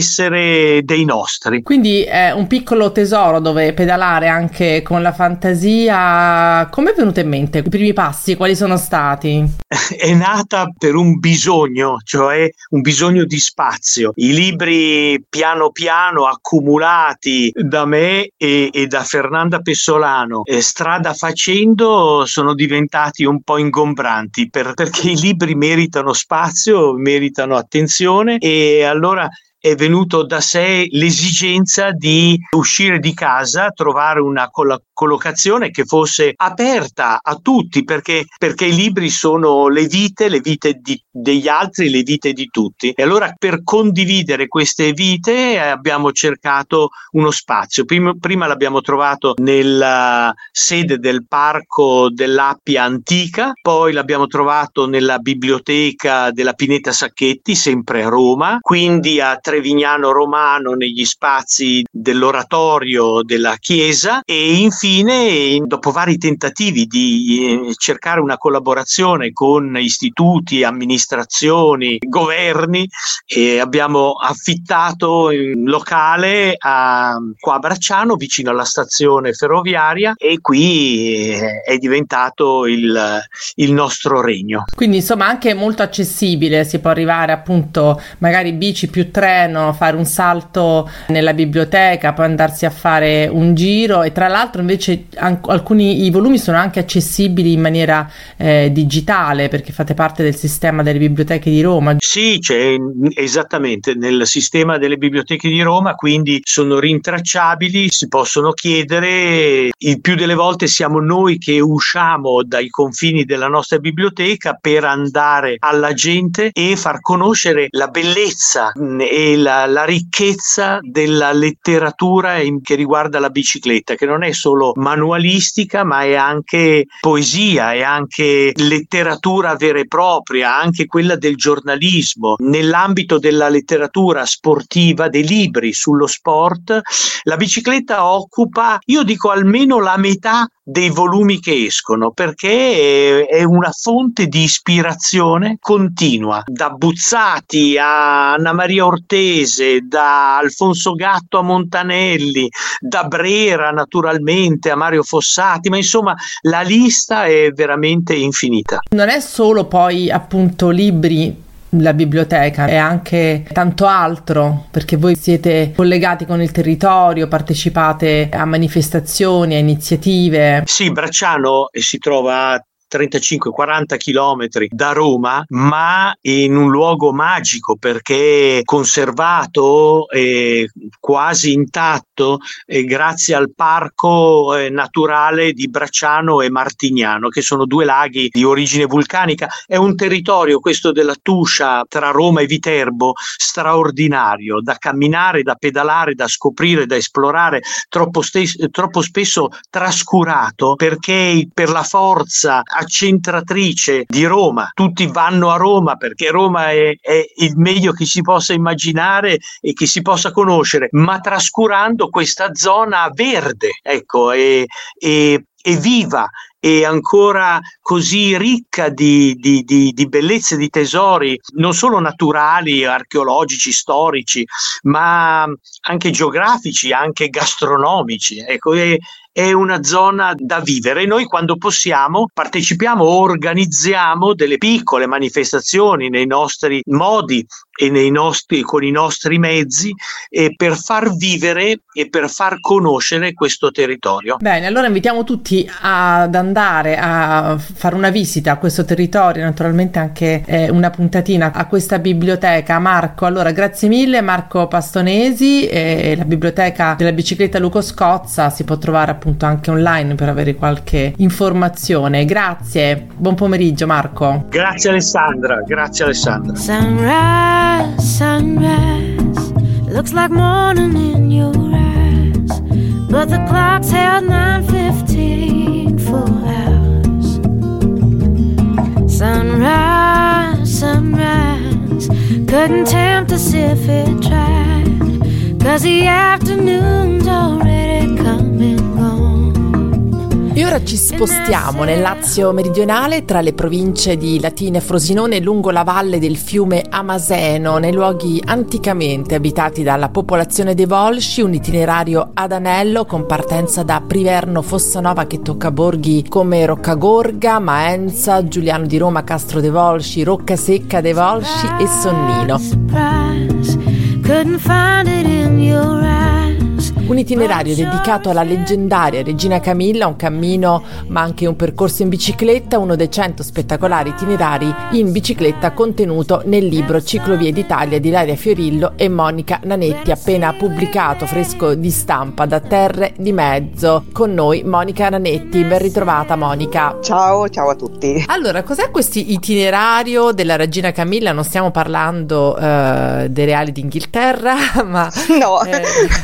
Speaker 11: essere dei nostri.
Speaker 3: Quindi è un piccolo tesoro dove pedalare anche con la fantasia. Come è venuto in mente? I primi passi quali sono stati?
Speaker 11: È nata per un bisogno, cioè un bisogno di spazio. I libri piano piano accumulati da me e, e da Fernanda Pessolano, eh, strada facendo, sono diventati un po' ingombranti per, perché i libri meritano spazio, meritano attenzione, e allora è venuto da sé l'esigenza di uscire di casa, trovare una coll- collocazione che fosse aperta a tutti, perché, perché i libri sono le vite, le vite di, degli altri, le vite di tutti. E allora per condividere queste vite eh, abbiamo cercato uno spazio. Prima, prima l'abbiamo trovato nella sede del Parco dell'Appia Antica, poi l'abbiamo trovato nella biblioteca della Pineta Sacchetti, sempre a Roma, quindi a Trevignano Romano negli spazi dell'oratorio della chiesa, e infine, dopo vari tentativi di eh, cercare una collaborazione con istituti, amministrazioni, governi, eh, abbiamo affittato un locale a, qua a Bracciano, vicino alla stazione ferroviaria, e qui eh, è diventato il, il nostro regno.
Speaker 3: Quindi insomma anche molto accessibile, si può arrivare appunto magari bici più treno, fare un salto nella biblioteca, poi andarsi a fare un giro, e tra l'altro invece an- alcuni i volumi sono anche accessibili in maniera eh, digitale, perché fate parte del sistema delle biblioteche di Roma.
Speaker 11: Sì, c'è esattamente nel sistema delle biblioteche di Roma, quindi sono rintracciabili, si possono chiedere. Il più delle volte siamo noi che usciamo dai confini della nostra biblioteca per andare alla gente e far conoscere la bellezza e la, la ricchezza della letteratura in, che riguarda la bicicletta, che non è solo manualistica, ma è anche poesia, è anche letteratura vera e propria, anche quella del giornalismo. Nell'ambito della letteratura sportiva, dei libri sullo sport, la bicicletta occupa, io dico, almeno la metà dei volumi che escono, perché è una fonte di ispirazione continua, da Buzzati a Anna Maria Ortese, da Alfonso Gatto a Montanelli, da Brera naturalmente a Mario Fossati, ma insomma la lista è veramente infinita.
Speaker 3: Non è solo poi appunto libri la biblioteca, è anche tanto altro, perché voi siete collegati con il territorio, partecipate a manifestazioni, a iniziative.
Speaker 11: Sì, Bracciano si trova a trentacinque quaranta chilometri da Roma, ma in un luogo magico, perché conservato e quasi intatto eh, grazie al parco eh, naturale di Bracciano e Martignano, che sono due laghi di origine vulcanica. È un territorio, questo della Tuscia, tra Roma e Viterbo, straordinario, da camminare, da pedalare, da scoprire, da esplorare, troppo, stes- troppo spesso trascurato, perché per la forza accentratrice di Roma. Tutti vanno a Roma perché Roma è, è il meglio che si possa immaginare e che si possa conoscere, ma trascurando questa zona verde, ecco, e, e, e viva e ancora così ricca di, di, di, di bellezze, di tesori, non solo naturali, archeologici, storici, ma anche geografici, anche gastronomici. Ecco, è, è una zona da vivere. Noi quando possiamo partecipiamo, organizziamo delle piccole manifestazioni nei nostri modi e nei nostri, con i nostri mezzi, e per far vivere e per far conoscere questo territorio.
Speaker 3: Bene, allora invitiamo tutti ad andare a fare una visita a questo territorio, naturalmente anche eh, una puntatina a questa biblioteca. Marco, allora grazie mille Marco Pastonesi, e la biblioteca della bicicletta Luco Scozza si può trovare appunto anche online per avere qualche informazione. Grazie, buon pomeriggio Marco.
Speaker 11: Grazie Alessandra, grazie Alessandra.
Speaker 10: Sunrise, sunrise, looks like morning in your eyes, but the clock's held nine fifteen for hours. Sunrise, sunrise, couldn't tempt us if it tried, 'cause the afternoon's already come and gone.
Speaker 3: E ora ci spostiamo nel Lazio meridionale, tra le province di Latina e Frosinone, lungo la valle del fiume Amaseno, nei luoghi anticamente abitati dalla popolazione dei Volsci, un itinerario ad anello con partenza da Priverno Fossanova che tocca borghi come Roccagorga, Maenza, Giuliano di Roma, Castro dei Volsci, Roccasecca dei Volsci e Sonnino. Un itinerario dedicato alla leggendaria Regina Camilla, un cammino ma anche un percorso in bicicletta, uno dei cento spettacolari itinerari in bicicletta contenuto nel libro Ciclovie d'Italia di Ilaria Fiorillo e Monica Nanetti, appena pubblicato, fresco di stampa da Terre di Mezzo. Con noi Monica Nanetti, ben ritrovata Monica.
Speaker 12: Ciao, ciao a tutti.
Speaker 3: Allora, cos'è questo itinerario della Regina Camilla? Non stiamo parlando uh, dei reali d'Inghilterra, ma...
Speaker 12: No,
Speaker 3: eh...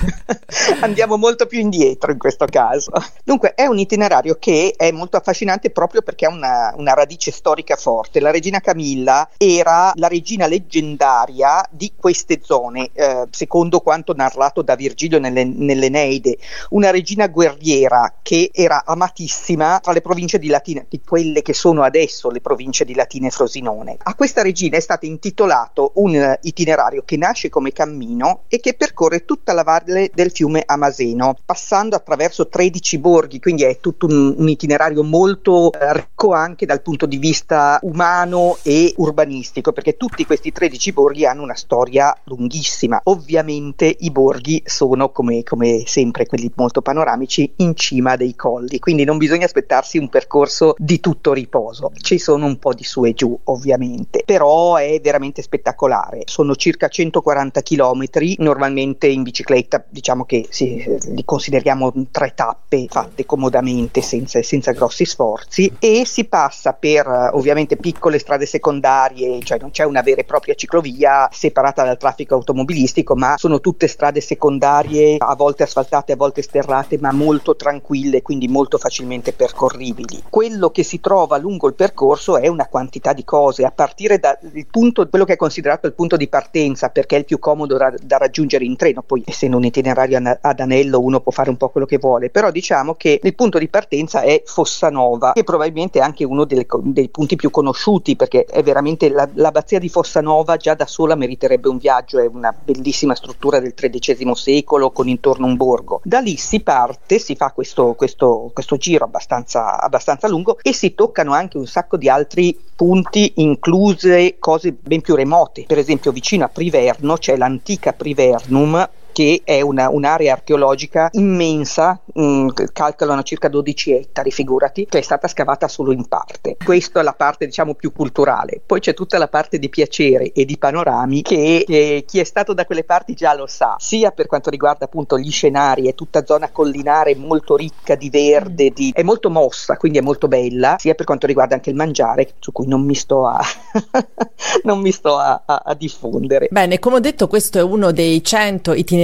Speaker 12: andiamo molto più indietro in questo caso. Dunque è un itinerario che è molto affascinante proprio perché ha una, una radice storica forte. La Regina Camilla era la regina leggendaria di queste zone, eh, secondo quanto narrato da Virgilio nelle, nell'Eneide, una regina guerriera che era amatissima tra le province di Latina, di quelle che sono adesso le province di Latina e Frosinone. A questa regina è stato intitolato un itinerario che nasce come cammino e che percorre tutta la valle del fiume Amaseno, passando attraverso tredici borghi, quindi è tutto un, un itinerario molto eh, ricco anche dal punto di vista umano e urbanistico, perché tutti questi tredici borghi hanno una storia lunghissima. Ovviamente i borghi sono, come, come sempre, quelli molto panoramici, in cima dei colli, quindi non bisogna aspettarsi un percorso di tutto riposo, ci sono un po' di su e giù ovviamente, però è veramente spettacolare. Sono circa centoquaranta chilometri, normalmente in bicicletta diciamo che sì, li consideriamo tre tappe fatte comodamente senza, senza grossi sforzi, e si passa per ovviamente piccole strade secondarie, cioè non c'è una vera e propria ciclovia separata dal traffico automobilistico, ma sono tutte strade secondarie, a volte asfaltate, a volte sterrate, ma molto tranquille, quindi molto facilmente percorribili. Quello che si trova lungo il percorso è una quantità di cose, a partire dal punto, quello che è considerato il punto di partenza, perché è il più comodo da, da raggiungere in treno, poi essendo un itinerario ad anello uno può fare un po' quello che vuole, però diciamo che il punto di partenza è Fossanova, che probabilmente è anche uno delle, dei punti più conosciuti, perché è veramente la, l'abbazia di Fossanova già da sola meriterebbe un viaggio, è una bellissima struttura del tredicesimo secolo con intorno un borgo. Da lì si parte, si fa questo, questo, questo giro abbastanza, abbastanza lungo, e si toccano anche un sacco di altri punti, incluse cose ben più remote. Per esempio vicino a Priverno c'è l'antica Privernum, che è una, un'area archeologica immensa, mh, calcolano circa dodici ettari, figurati, che è stata scavata solo in parte. Questa è la parte diciamo più culturale. Poi c'è tutta la parte di piacere e di panorami che, che chi è stato da quelle parti già lo sa, sia per quanto riguarda appunto gli scenari, è tutta zona collinare molto ricca di verde, di, è molto mossa, quindi è molto bella, sia per quanto riguarda anche il mangiare, su cui non mi sto a non mi sto a, a, a diffondere.
Speaker 3: Bene, come ho detto, questo è uno dei cento itinerari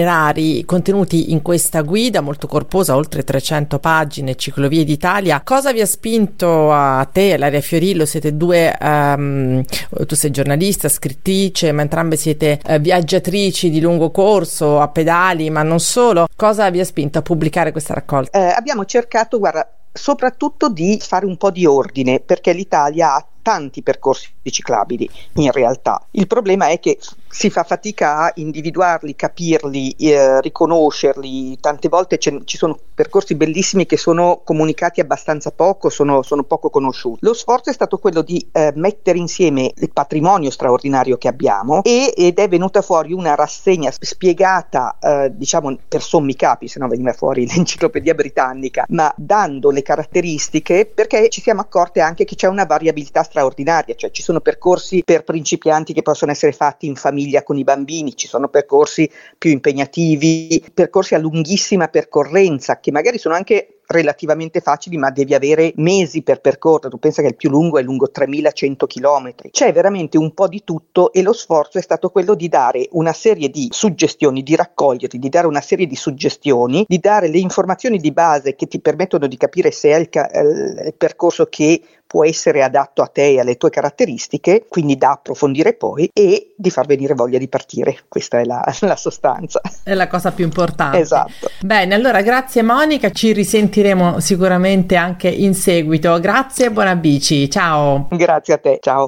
Speaker 3: itinerari contenuti in questa guida molto corposa, oltre trecento pagine, Ciclovie d'Italia. Cosa vi ha spinto a te e Ilaria Fiorillo? Siete due, um, tu sei giornalista, scrittrice, ma entrambe siete uh, viaggiatrici di lungo corso, a pedali, ma non solo. Cosa vi ha spinto a pubblicare questa raccolta?
Speaker 12: Eh, abbiamo cercato, guarda, soprattutto di fare un po' di ordine, perché l'Italia ha tanti percorsi ciclabili in realtà. Il problema è che si fa fatica a individuarli, capirli, eh, riconoscerli. Tante volte ci sono percorsi bellissimi che sono comunicati abbastanza poco, sono, sono poco conosciuti. Lo sforzo è stato quello di eh, mettere insieme il patrimonio straordinario che abbiamo e, ed è venuta fuori una rassegna spiegata, eh, diciamo per sommi capi, se no veniva fuori l'enciclopedia britannica, ma dando le caratteristiche, perché ci siamo accorte anche che c'è una variabilità straordinaria, cioè ci sono percorsi per principianti che possono essere fatti in famiglia con i bambini, ci sono percorsi più impegnativi, percorsi a lunghissima percorrenza che magari sono anche relativamente facili, ma devi avere mesi per percorrere. Tu pensa che il più lungo è lungo tremilacento chilometri. C'è veramente un po' di tutto e lo sforzo è stato quello di dare una serie di suggestioni, di raccoglierli, di dare una serie di suggestioni, di dare le informazioni di base che ti permettono di capire se è il, ca- il percorso che può essere adatto a te e alle tue caratteristiche, quindi da approfondire poi, e di far venire voglia di partire. Questa è la, la sostanza.
Speaker 3: È la cosa più importante.
Speaker 12: Esatto.
Speaker 3: Bene, allora grazie Monica, ci risentiremo sicuramente anche in seguito. Grazie e buona bici, ciao.
Speaker 12: Grazie a te, ciao.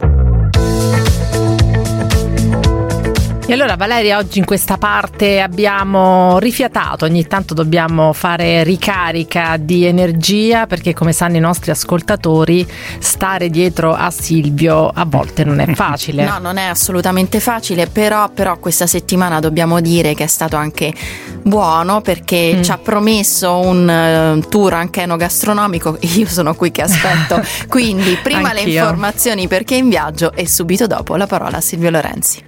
Speaker 3: E allora Valeria, oggi in questa parte abbiamo rifiatato, ogni tanto dobbiamo fare ricarica di energia, perché come sanno i nostri ascoltatori stare dietro a Silvio a volte non è facile.
Speaker 2: No, non è assolutamente facile, però, però questa settimana dobbiamo dire che è stato anche buono, perché mm. ci ha promesso un uh, tour anche enogastronomico e io sono qui che aspetto. Quindi prima le informazioni perché in viaggio e subito dopo la parola a Silvio Lorenzi.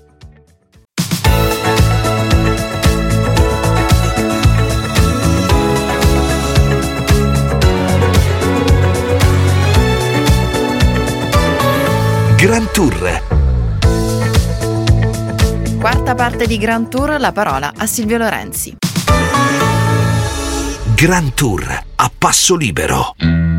Speaker 1: Grand Tour.
Speaker 2: Quarta parte di Grand Tour, la parola a Silvio Lorenzi.
Speaker 1: Grand Tour a passo libero.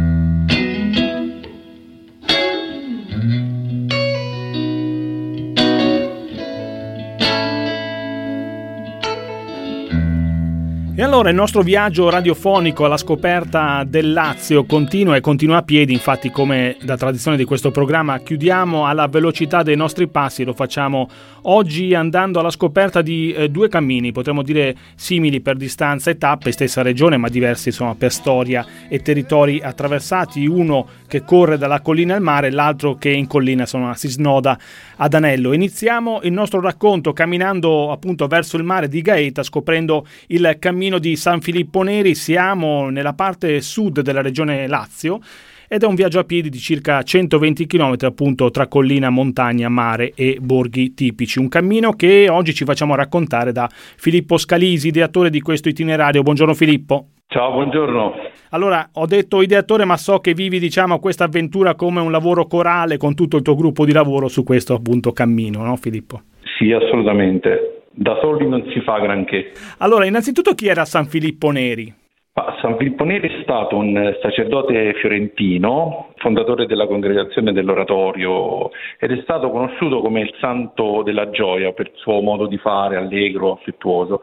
Speaker 4: E allora il nostro viaggio radiofonico alla scoperta del Lazio continua e continua a piedi. Infatti, come da tradizione di questo programma, chiudiamo alla velocità dei nostri passi. Lo facciamo oggi andando alla scoperta di eh, due cammini, potremmo dire simili per distanza e tappe, stessa regione ma diversi insomma per storia e territori attraversati, uno che corre dalla collina al mare, l'altro che in collina insomma, si snoda ad Anello. Iniziamo il nostro racconto camminando appunto verso il mare di Gaeta, scoprendo il cammino di San Filippo Neri. Siamo nella parte sud della regione Lazio ed è un viaggio a piedi di circa centoventi chilometri appunto tra collina, montagna, mare e borghi tipici. Un cammino che oggi ci facciamo raccontare da Filippo Scalisi, ideatore di questo itinerario. Buongiorno Filippo.
Speaker 13: Ciao, buongiorno.
Speaker 4: Allora, ho detto ideatore, ma so che vivi diciamo questa avventura come un lavoro corale con tutto il tuo gruppo di lavoro su questo appunto cammino, no Filippo?
Speaker 13: Sì, assolutamente. Da soli non si fa granché.
Speaker 4: Allora, innanzitutto chi era San Filippo Neri?
Speaker 13: San Filippo Neri è stato un sacerdote fiorentino, fondatore della congregazione dell'Oratorio, ed è stato conosciuto come il santo della gioia per il suo modo di fare, allegro, affettuoso.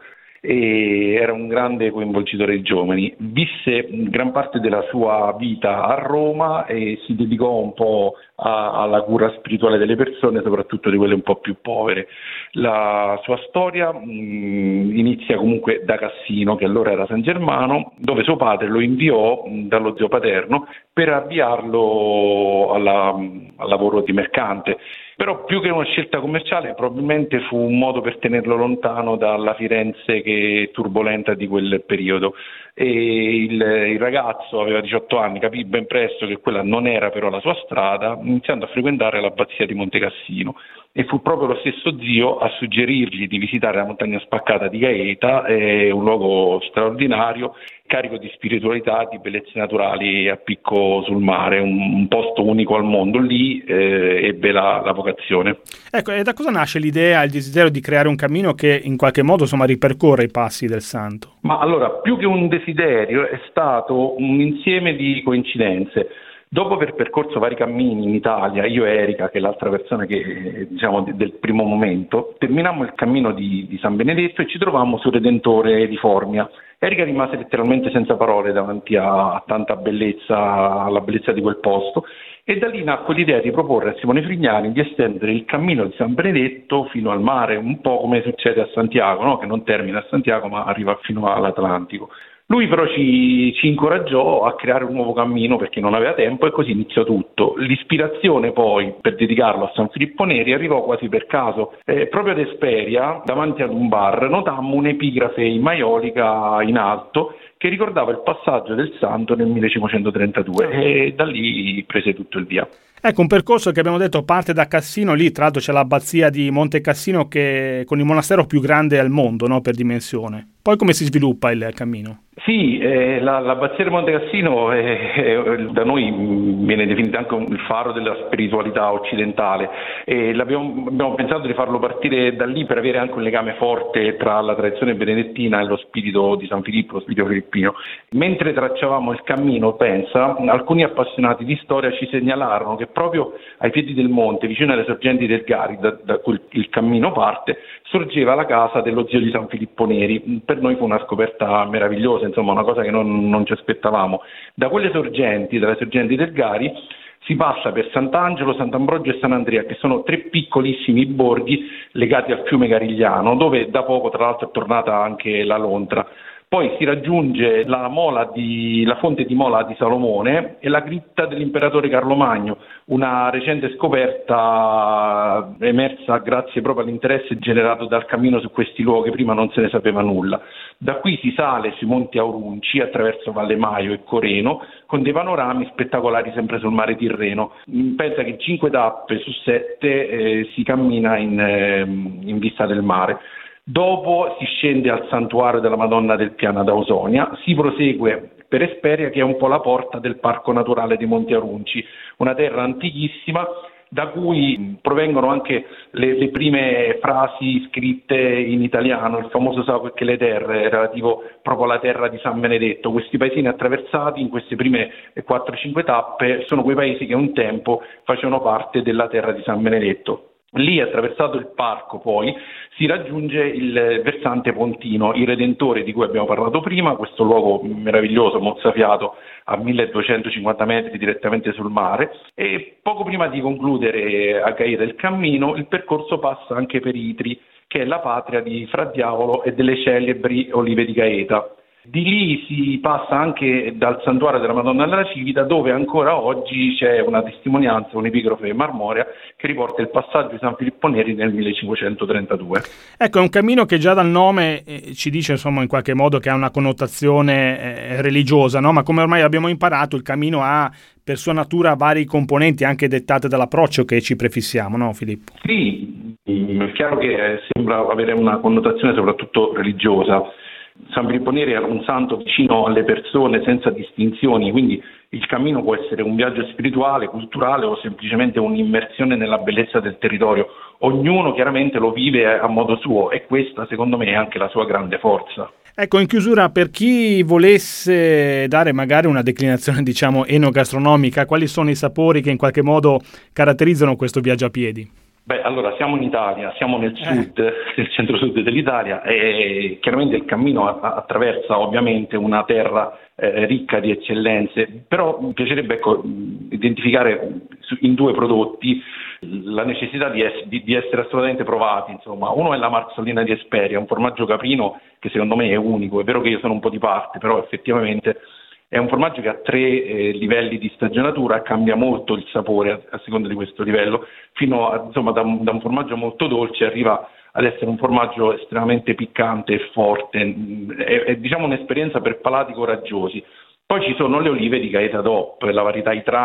Speaker 13: E era un grande coinvolgitore di giovani. Visse gran parte della sua vita a Roma e si dedicò un po' a, alla cura spirituale delle persone, soprattutto di quelle un po' più povere. La sua storia mh, inizia comunque da Cassino, che allora era San Germano, dove suo padre lo inviò mh, dallo zio paterno per avviarlo alla, al lavoro di mercante. Però più che una scelta commerciale probabilmente fu un modo per tenerlo lontano dalla Firenze che turbolenta di quel periodo. E il, il ragazzo aveva diciotto anni, capì ben presto che quella non era però la sua strada, iniziando a frequentare l'abbazia di Monte Cassino. e fu proprio lo stesso zio a suggerirgli di visitare la montagna spaccata di Gaeta, è un luogo straordinario, carico di spiritualità, di bellezze naturali a picco sul mare, un, un posto unico al mondo. Lì eh, ebbe la, la vocazione.
Speaker 4: Ecco, e da cosa nasce l'idea, il desiderio di creare un cammino che in qualche modo insomma ripercorre i passi del santo?
Speaker 13: Ma allora, più che un desiderio, è stato un insieme di coincidenze. Dopo aver percorso vari cammini in Italia, io e Erika, che è l'altra persona che diciamo del primo momento, terminammo il cammino di, di San Benedetto e ci trovammo sul Redentore di Formia. Erika rimase letteralmente senza parole davanti a tanta bellezza, alla bellezza di quel posto, e da lì nacque l'idea di proporre a Simone Frignani di estendere il cammino di San Benedetto fino al mare, un po' come succede a Santiago, no? Che non termina a Santiago ma arriva fino all'Atlantico. Lui però ci, ci incoraggiò a creare un nuovo cammino perché non aveva tempo, e così iniziò tutto. L'ispirazione poi per dedicarlo a San Filippo Neri arrivò quasi per caso. Eh, proprio ad Esperia, davanti ad un bar, notammo un'epigrafe in maiolica in alto che ricordava il passaggio del santo nel millecinquecentotrentadue, e da lì prese tutto il via.
Speaker 4: Ecco, un percorso che abbiamo detto parte da Cassino, lì tra l'altro c'è l'abbazia di Monte Cassino, che con il monastero più grande al mondo, no, per dimensione. Poi come si sviluppa il cammino?
Speaker 13: Sì, eh, la, l'abbazia di Monte Cassino è, è, da noi viene definita anche il faro della spiritualità occidentale, e l'abbiamo, abbiamo pensato di farlo partire da lì per avere anche un legame forte tra la tradizione benedettina e lo spirito di San Filippo, lo spirito filippino. Mentre tracciavamo il cammino, pensa, alcuni appassionati di storia ci segnalarono che proprio ai piedi del monte, vicino alle sorgenti del Gari, da, da cui il cammino parte, sorgeva la casa dello zio di San Filippo Neri. Per noi fu una scoperta meravigliosa, insomma una cosa che non, non ci aspettavamo. Da quelle sorgenti, dalle sorgenti del Gari, si passa per Sant'Angelo, Sant'Ambrogio e San Andrea, che sono tre piccolissimi borghi legati al fiume Garigliano, dove da poco tra l'altro è tornata anche la lontra. Poi si raggiunge la, mola di, la fonte di Mola di Salomone e la cripta dell'imperatore Carlo Magno, una recente scoperta emersa grazie proprio all'interesse generato dal cammino su questi luoghi, prima non se ne sapeva nulla. Da qui si sale sui Monti Aurunci attraverso Valle Maio e Coreno, con dei panorami spettacolari sempre sul mare Tirreno. Pensa che cinque tappe su sette eh, si cammina in, eh, in vista del mare. Dopo si scende al santuario della Madonna del Piana d'Ausonia, si prosegue per Esperia, che è un po' la porta del Parco Naturale dei Monti Aurunci, una terra antichissima da cui provengono anche le, le prime frasi scritte in italiano, il famoso Sao che le terre, relativo proprio alla terra di San Benedetto. Questi paesini attraversati in queste prime quattro cinque tappe sono quei paesi che un tempo facevano parte della terra di San Benedetto. Lì, attraversato il parco, poi si raggiunge il versante pontino, il Redentore di cui abbiamo parlato prima, questo luogo meraviglioso, mozzafiato a milleduecentocinquanta metri direttamente sul mare, e poco prima di concludere a Gaeta il cammino, il percorso passa anche per Itri, che è la patria di Fra Diavolo e delle celebri olive di Gaeta. Di lì si passa anche dal santuario della Madonna della Civita, dove ancora oggi c'è una testimonianza, un'epigrafe marmorea che riporta il passaggio di San Filippo Neri nel millecinquecentotrentadue.
Speaker 4: Ecco, è un cammino che già dal nome eh, ci dice insomma in qualche modo che ha una connotazione eh, religiosa, no? Ma come ormai abbiamo imparato, il cammino ha per sua natura vari componenti anche dettate dall'approccio che ci prefissiamo, no Filippo?
Speaker 13: Sì, è chiaro che sembra avere una connotazione soprattutto religiosa. San Filippo Neri era un santo vicino alle persone senza distinzioni, quindi il cammino può essere un viaggio spirituale, culturale o semplicemente un'immersione nella bellezza del territorio. Ognuno chiaramente lo vive a modo suo, e questa secondo me è anche la sua grande forza.
Speaker 4: Ecco, in chiusura, per chi volesse dare magari una declinazione diciamo enogastronomica, quali sono i sapori che in qualche modo caratterizzano questo viaggio a piedi?
Speaker 13: Beh, allora siamo in Italia, siamo nel sud, eh. nel centro-sud dell'Italia, e chiaramente il cammino attraversa ovviamente una terra eh, ricca di eccellenze, però mi piacerebbe ecco, identificare in due prodotti la necessità di, es- di, di essere assolutamente provati. Insomma, uno è la Marzolina di Esperia, un formaggio caprino che secondo me è unico. È vero che io sono un po' di parte, però effettivamente è un formaggio che ha tre eh, livelli di stagionatura, cambia molto il sapore a, a seconda di questo livello, fino a, insomma, da un, da un formaggio molto dolce arriva ad essere un formaggio estremamente piccante e forte. È, è diciamo un'esperienza per palati coraggiosi. Poi ci sono le olive di Gaeta D O P, la varietà itrana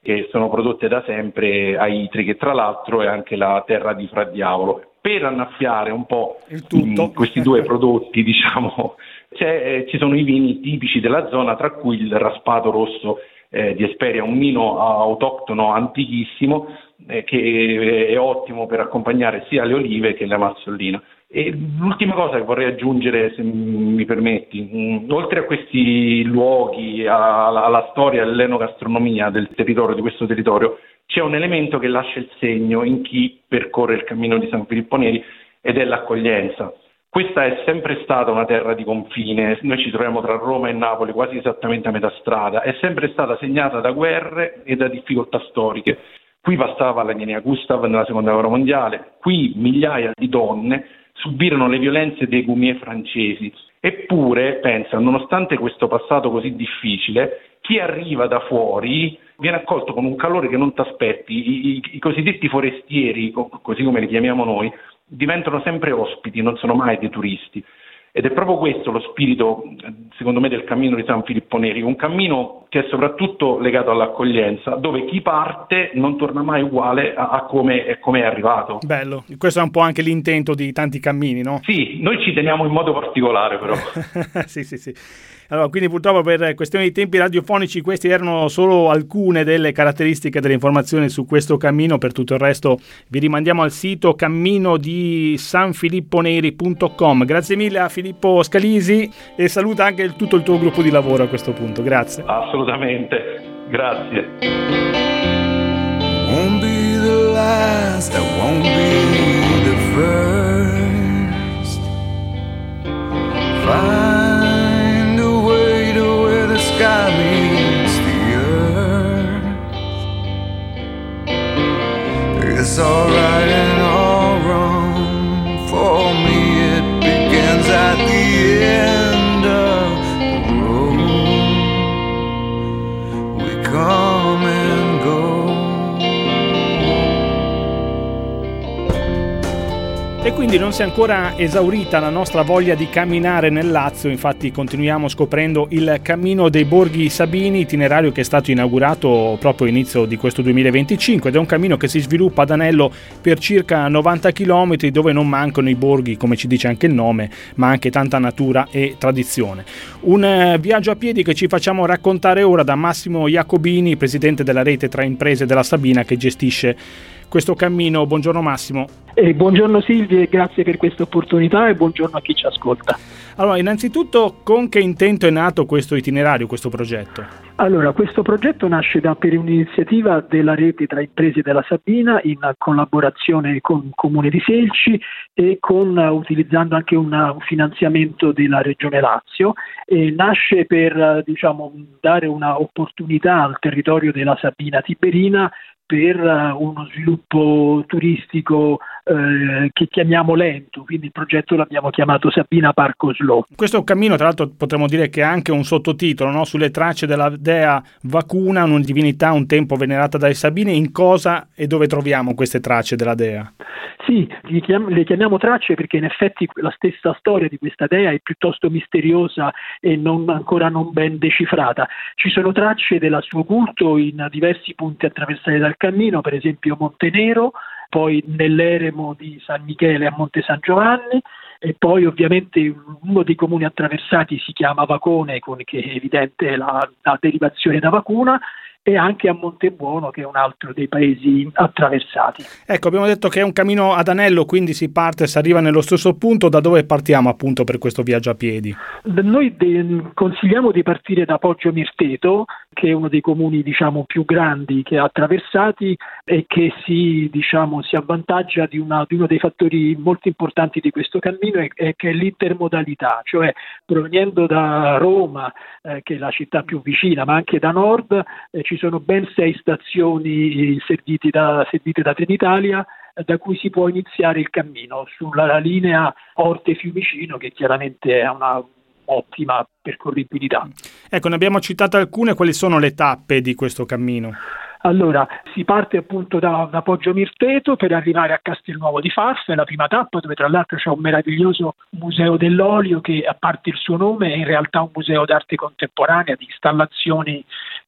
Speaker 13: che sono prodotte da sempre a Itri, che tra l'altro è anche la terra di Fra Diavolo. Per annaffiare un po'
Speaker 4: il tutto.
Speaker 13: Mh, questi due prodotti, diciamo, c'è, eh, ci sono i vini tipici della zona, tra cui il raspato rosso eh, di Esperia, un vino autoctono antichissimo eh, che è ottimo per accompagnare sia le olive che la mazzolina. E l'ultima cosa che vorrei aggiungere, se mi permetti, mh, oltre a questi luoghi, alla, alla storia, all'enogastronomia del territorio, di questo territorio, c'è un elemento che lascia il segno in chi percorre il cammino di San Filippo Neri ed è l'accoglienza. Questa è sempre stata una terra di confine, noi ci troviamo tra Roma e Napoli quasi esattamente a metà strada, è sempre stata segnata da guerre e da difficoltà storiche. Qui passava la linea Gustav nella seconda guerra mondiale, qui migliaia di donne subirono le violenze dei Goumier francesi. Eppure, pensa, nonostante questo passato così difficile, chi arriva da fuori viene accolto con un calore che non ti aspetti. I, i, i cosiddetti forestieri, co- così come li chiamiamo noi, diventano sempre ospiti, non sono mai dei turisti. Ed è proprio questo lo spirito, secondo me, del cammino di San Filippo Neri, un cammino che è soprattutto legato all'accoglienza, dove chi parte non torna mai uguale a, a come è, come è arrivato.
Speaker 4: Bello, questo è un po' anche l'intento di tanti cammini, no?
Speaker 13: Sì, noi ci teniamo in modo particolare però.
Speaker 4: sì, sì, sì. Allora, quindi purtroppo per questioni di tempi radiofonici queste erano solo alcune delle caratteristiche delle informazioni su questo cammino. Per tutto il resto vi rimandiamo al sito cammino di sanfilipponeri punto com. Grazie mille a Filippo Scalisi e saluta anche il, tutto il tuo gruppo di lavoro a questo punto. Grazie.
Speaker 13: Assolutamente, grazie.
Speaker 8: Won't be the last, I won't be the first. Find a way to where the sky meets the earth. It's all right and all wrong. For me it begins at the end of the road. We come and go.
Speaker 4: E quindi non si è ancora esaurita la nostra voglia di camminare nel Lazio, infatti continuiamo scoprendo il Cammino dei Borghi Sabini, itinerario che è stato inaugurato proprio inizio di questo duemilaventicinque ed è un cammino che si sviluppa ad Anello per circa novanta chilometri, dove non mancano i borghi, come ci dice anche il nome, ma anche tanta natura e tradizione. Un eh, viaggio a piedi che ci facciamo raccontare ora da Massimo Iacobini, presidente della rete tra imprese della Sabina che gestisce questo cammino. Buongiorno Massimo.
Speaker 14: Eh, buongiorno Silvia e grazie per questa opportunità e buongiorno a chi ci ascolta.
Speaker 4: Allora, innanzitutto, con che intento è nato questo itinerario, questo progetto?
Speaker 14: Allora, questo progetto nasce da, per un'iniziativa della rete tra imprese della Sabina in collaborazione con il Comune di Selci e con utilizzando anche una, un finanziamento della Regione Lazio. E nasce per diciamo dare una opportunità al territorio della Sabina Tiberina per uno sviluppo turistico eh, che chiamiamo lento, quindi il progetto l'abbiamo chiamato Sabina Parco Slow.
Speaker 4: Questo cammino, tra l'altro, potremmo dire che ha anche un sottotitolo, no? Sulle tracce della dea Vacuna, una divinità un tempo venerata dai Sabini. In cosa e dove troviamo queste tracce della dea?
Speaker 14: Sì, le chiamiamo tracce perché in effetti la stessa storia di questa dea è piuttosto misteriosa e non, ancora non ben decifrata. Ci sono tracce del suo culto in diversi punti attraversati dal cammino, per esempio Montenero, poi nell'eremo di San Michele a Monte San Giovanni e poi ovviamente uno dei comuni attraversati si chiama Vacone, con che è evidente la, la derivazione da vacuna, e anche a Montebuono, che è un altro dei paesi attraversati.
Speaker 4: Ecco, abbiamo detto che è un cammino ad anello, quindi si parte e si arriva nello stesso punto. Da dove partiamo appunto per questo viaggio a piedi?
Speaker 14: Noi de- consigliamo di partire da Poggio Mirteto, che è uno dei comuni diciamo più grandi che ha attraversati e che si diciamo si avvantaggia di, una, di uno dei fattori molto importanti di questo cammino, e, e che è l'intermodalità, cioè provenendo da Roma, eh, che è la città più vicina, ma anche da nord, eh, ci sono ben sei stazioni servite da, servite da Trenitalia, da cui si può iniziare il cammino sulla linea Orte-Fiumicino, che chiaramente è una ottima percorribilità.
Speaker 4: Ecco, ne abbiamo citate alcune. Quali sono le tappe di questo cammino?
Speaker 14: Allora, si parte appunto da, da Poggio Mirteto per arrivare a Castelnuovo di Faffa, è la prima tappa, dove tra l'altro c'è un meraviglioso museo dell'olio che, a parte il suo nome, è in realtà un museo d'arte contemporanea, di installazioni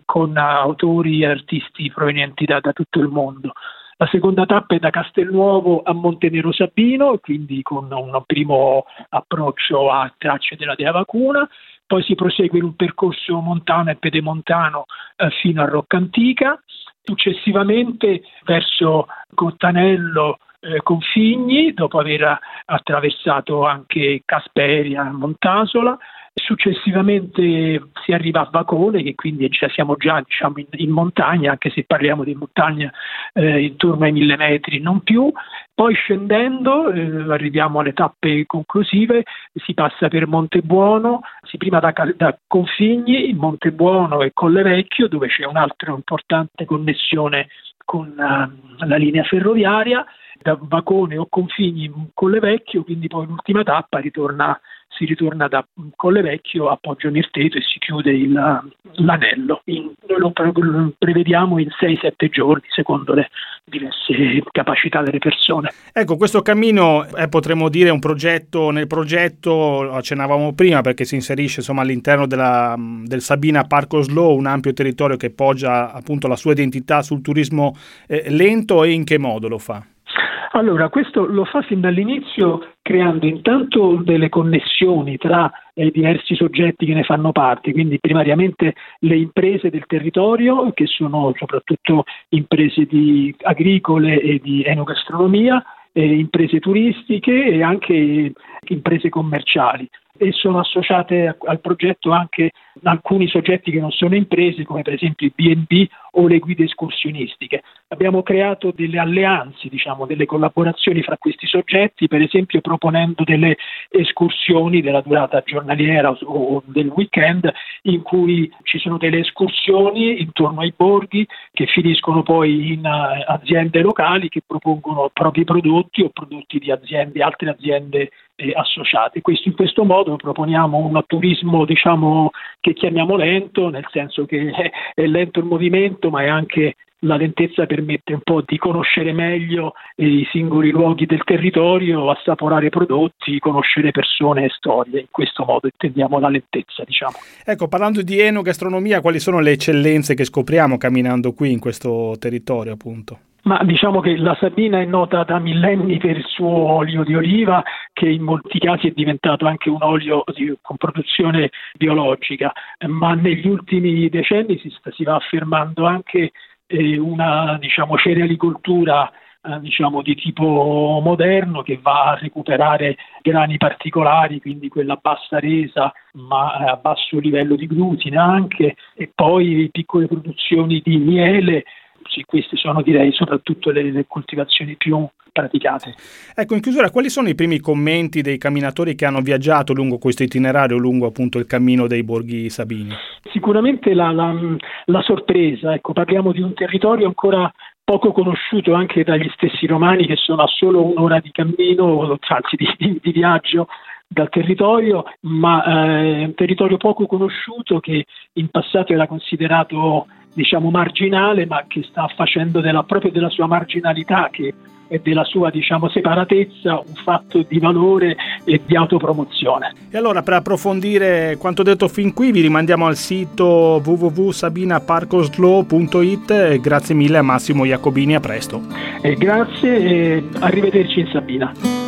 Speaker 14: con autori e artisti provenienti da, da tutto il mondo. La seconda tappa è da Castelnuovo a Montenero Sabino, quindi con un primo approccio a tracce della Dea Vacuna, poi si prosegue in un percorso montano e pedemontano eh, fino a Rocca Antica, successivamente verso Cottanello, eh, Configni, dopo aver attraversato anche Casperia, Montasola. Successivamente si arriva a Vacone, che quindi cioè, siamo già diciamo, in, in montagna, anche se parliamo di montagna eh, intorno ai mille metri, non più. Poi scendendo eh, arriviamo alle tappe conclusive, si passa per Montebuono, si prima da, da Configni, Montebuono e Collevecchio, dove c'è un'altra importante connessione con uh, la linea ferroviaria, da Vacone o Configni Collevecchio, quindi poi l'ultima tappa ritorna, si ritorna da Collevecchio a Poggio Mirteto e si chiude il, l'anello. In, noi lo prevediamo in sei sette giorni secondo le diverse capacità delle persone.
Speaker 4: Ecco, questo cammino è, potremmo dire, un progetto, nel progetto accennavamo prima, perché si inserisce insomma all'interno della, del Sabina Parco Slow, un ampio territorio che poggia appunto la sua identità sul turismo eh, lento, e in che modo lo fa?
Speaker 14: Allora, questo lo fa fin dall'inizio creando intanto delle connessioni tra eh, diversi soggetti che ne fanno parte, quindi primariamente le imprese del territorio, che sono soprattutto imprese di agricole e di enogastronomia, eh, imprese turistiche e anche imprese commerciali. E sono associate a, al progetto anche alcuni soggetti che non sono imprese, come per esempio i B and B o le guide escursionistiche. Abbiamo creato delle alleanze, diciamo, delle collaborazioni fra questi soggetti, per esempio proponendo delle escursioni della durata giornaliera o, o del weekend, in cui ci sono delle escursioni intorno ai borghi che finiscono poi in uh, aziende locali che propongono propri prodotti o prodotti di aziende, altre aziende eh, associate. Questo, in questo modo proponiamo un turismo, diciamo, che chiamiamo lento, nel senso che è, è lento il movimento, ma è anche la lentezza permette un po' di conoscere meglio i singoli luoghi del territorio, assaporare prodotti, conoscere persone e storie. In questo modo intendiamo la lentezza, diciamo.
Speaker 4: Ecco, parlando di enogastronomia, quali sono le eccellenze che scopriamo camminando qui in questo territorio, appunto?
Speaker 14: Ma diciamo che la Sabina è nota da millenni per il suo olio di oliva, che in molti casi è diventato anche un olio di, con produzione biologica, ma negli ultimi decenni si, sta, si va affermando anche eh, una diciamo cerealicoltura eh, diciamo di tipo moderno, che va a recuperare grani particolari, quindi quella a bassa resa ma a basso livello di glutine anche, e poi piccole produzioni di miele. Sì, queste sono, direi, soprattutto le, le coltivazioni più praticate.
Speaker 4: Ecco, in chiusura, quali sono i primi commenti dei camminatori che hanno viaggiato lungo questo itinerario, lungo appunto il cammino dei borghi sabini?
Speaker 14: Sicuramente la, la, la sorpresa, ecco, parliamo di un territorio ancora poco conosciuto anche dagli stessi romani, che sono a solo un'ora di cammino, anzi di, di, di viaggio dal territorio, ma è eh, un territorio poco conosciuto che in passato era considerato, diciamo, marginale, ma che sta facendo della, proprio della sua marginalità, che e della sua, diciamo, separatezza un fatto di valore e di autopromozione.
Speaker 4: E allora, per approfondire quanto detto fin qui, vi rimandiamo al sito w w w punto sabina parco slow punto i t e grazie mille a Massimo Iacobini, a presto.
Speaker 14: E grazie e arrivederci in Sabina.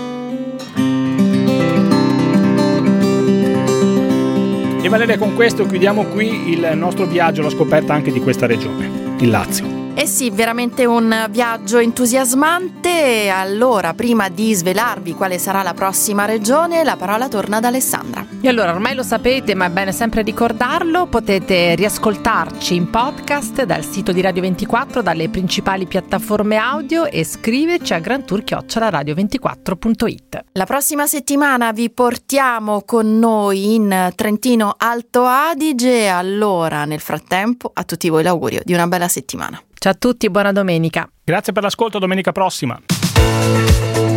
Speaker 4: E Valeria, con questo chiudiamo qui il nostro viaggio alla scoperta anche di questa regione, il Lazio.
Speaker 2: Eh sì, veramente un viaggio entusiasmante. Allora, prima di svelarvi quale sarà la prossima regione, la parola torna ad Alessandra.
Speaker 3: E allora, ormai lo sapete, ma è bene sempre ricordarlo, potete riascoltarci in podcast dal sito di Radio ventiquattro, dalle principali piattaforme audio, e scriverci a grantour chiocciola radio ventiquattro punto i t.
Speaker 2: La prossima settimana vi portiamo con noi in Trentino Alto Adige. Allora, nel frattempo, a tutti voi l'augurio di una bella settimana.
Speaker 3: Ciao a tutti, buona domenica.
Speaker 4: Grazie per l'ascolto, domenica prossima.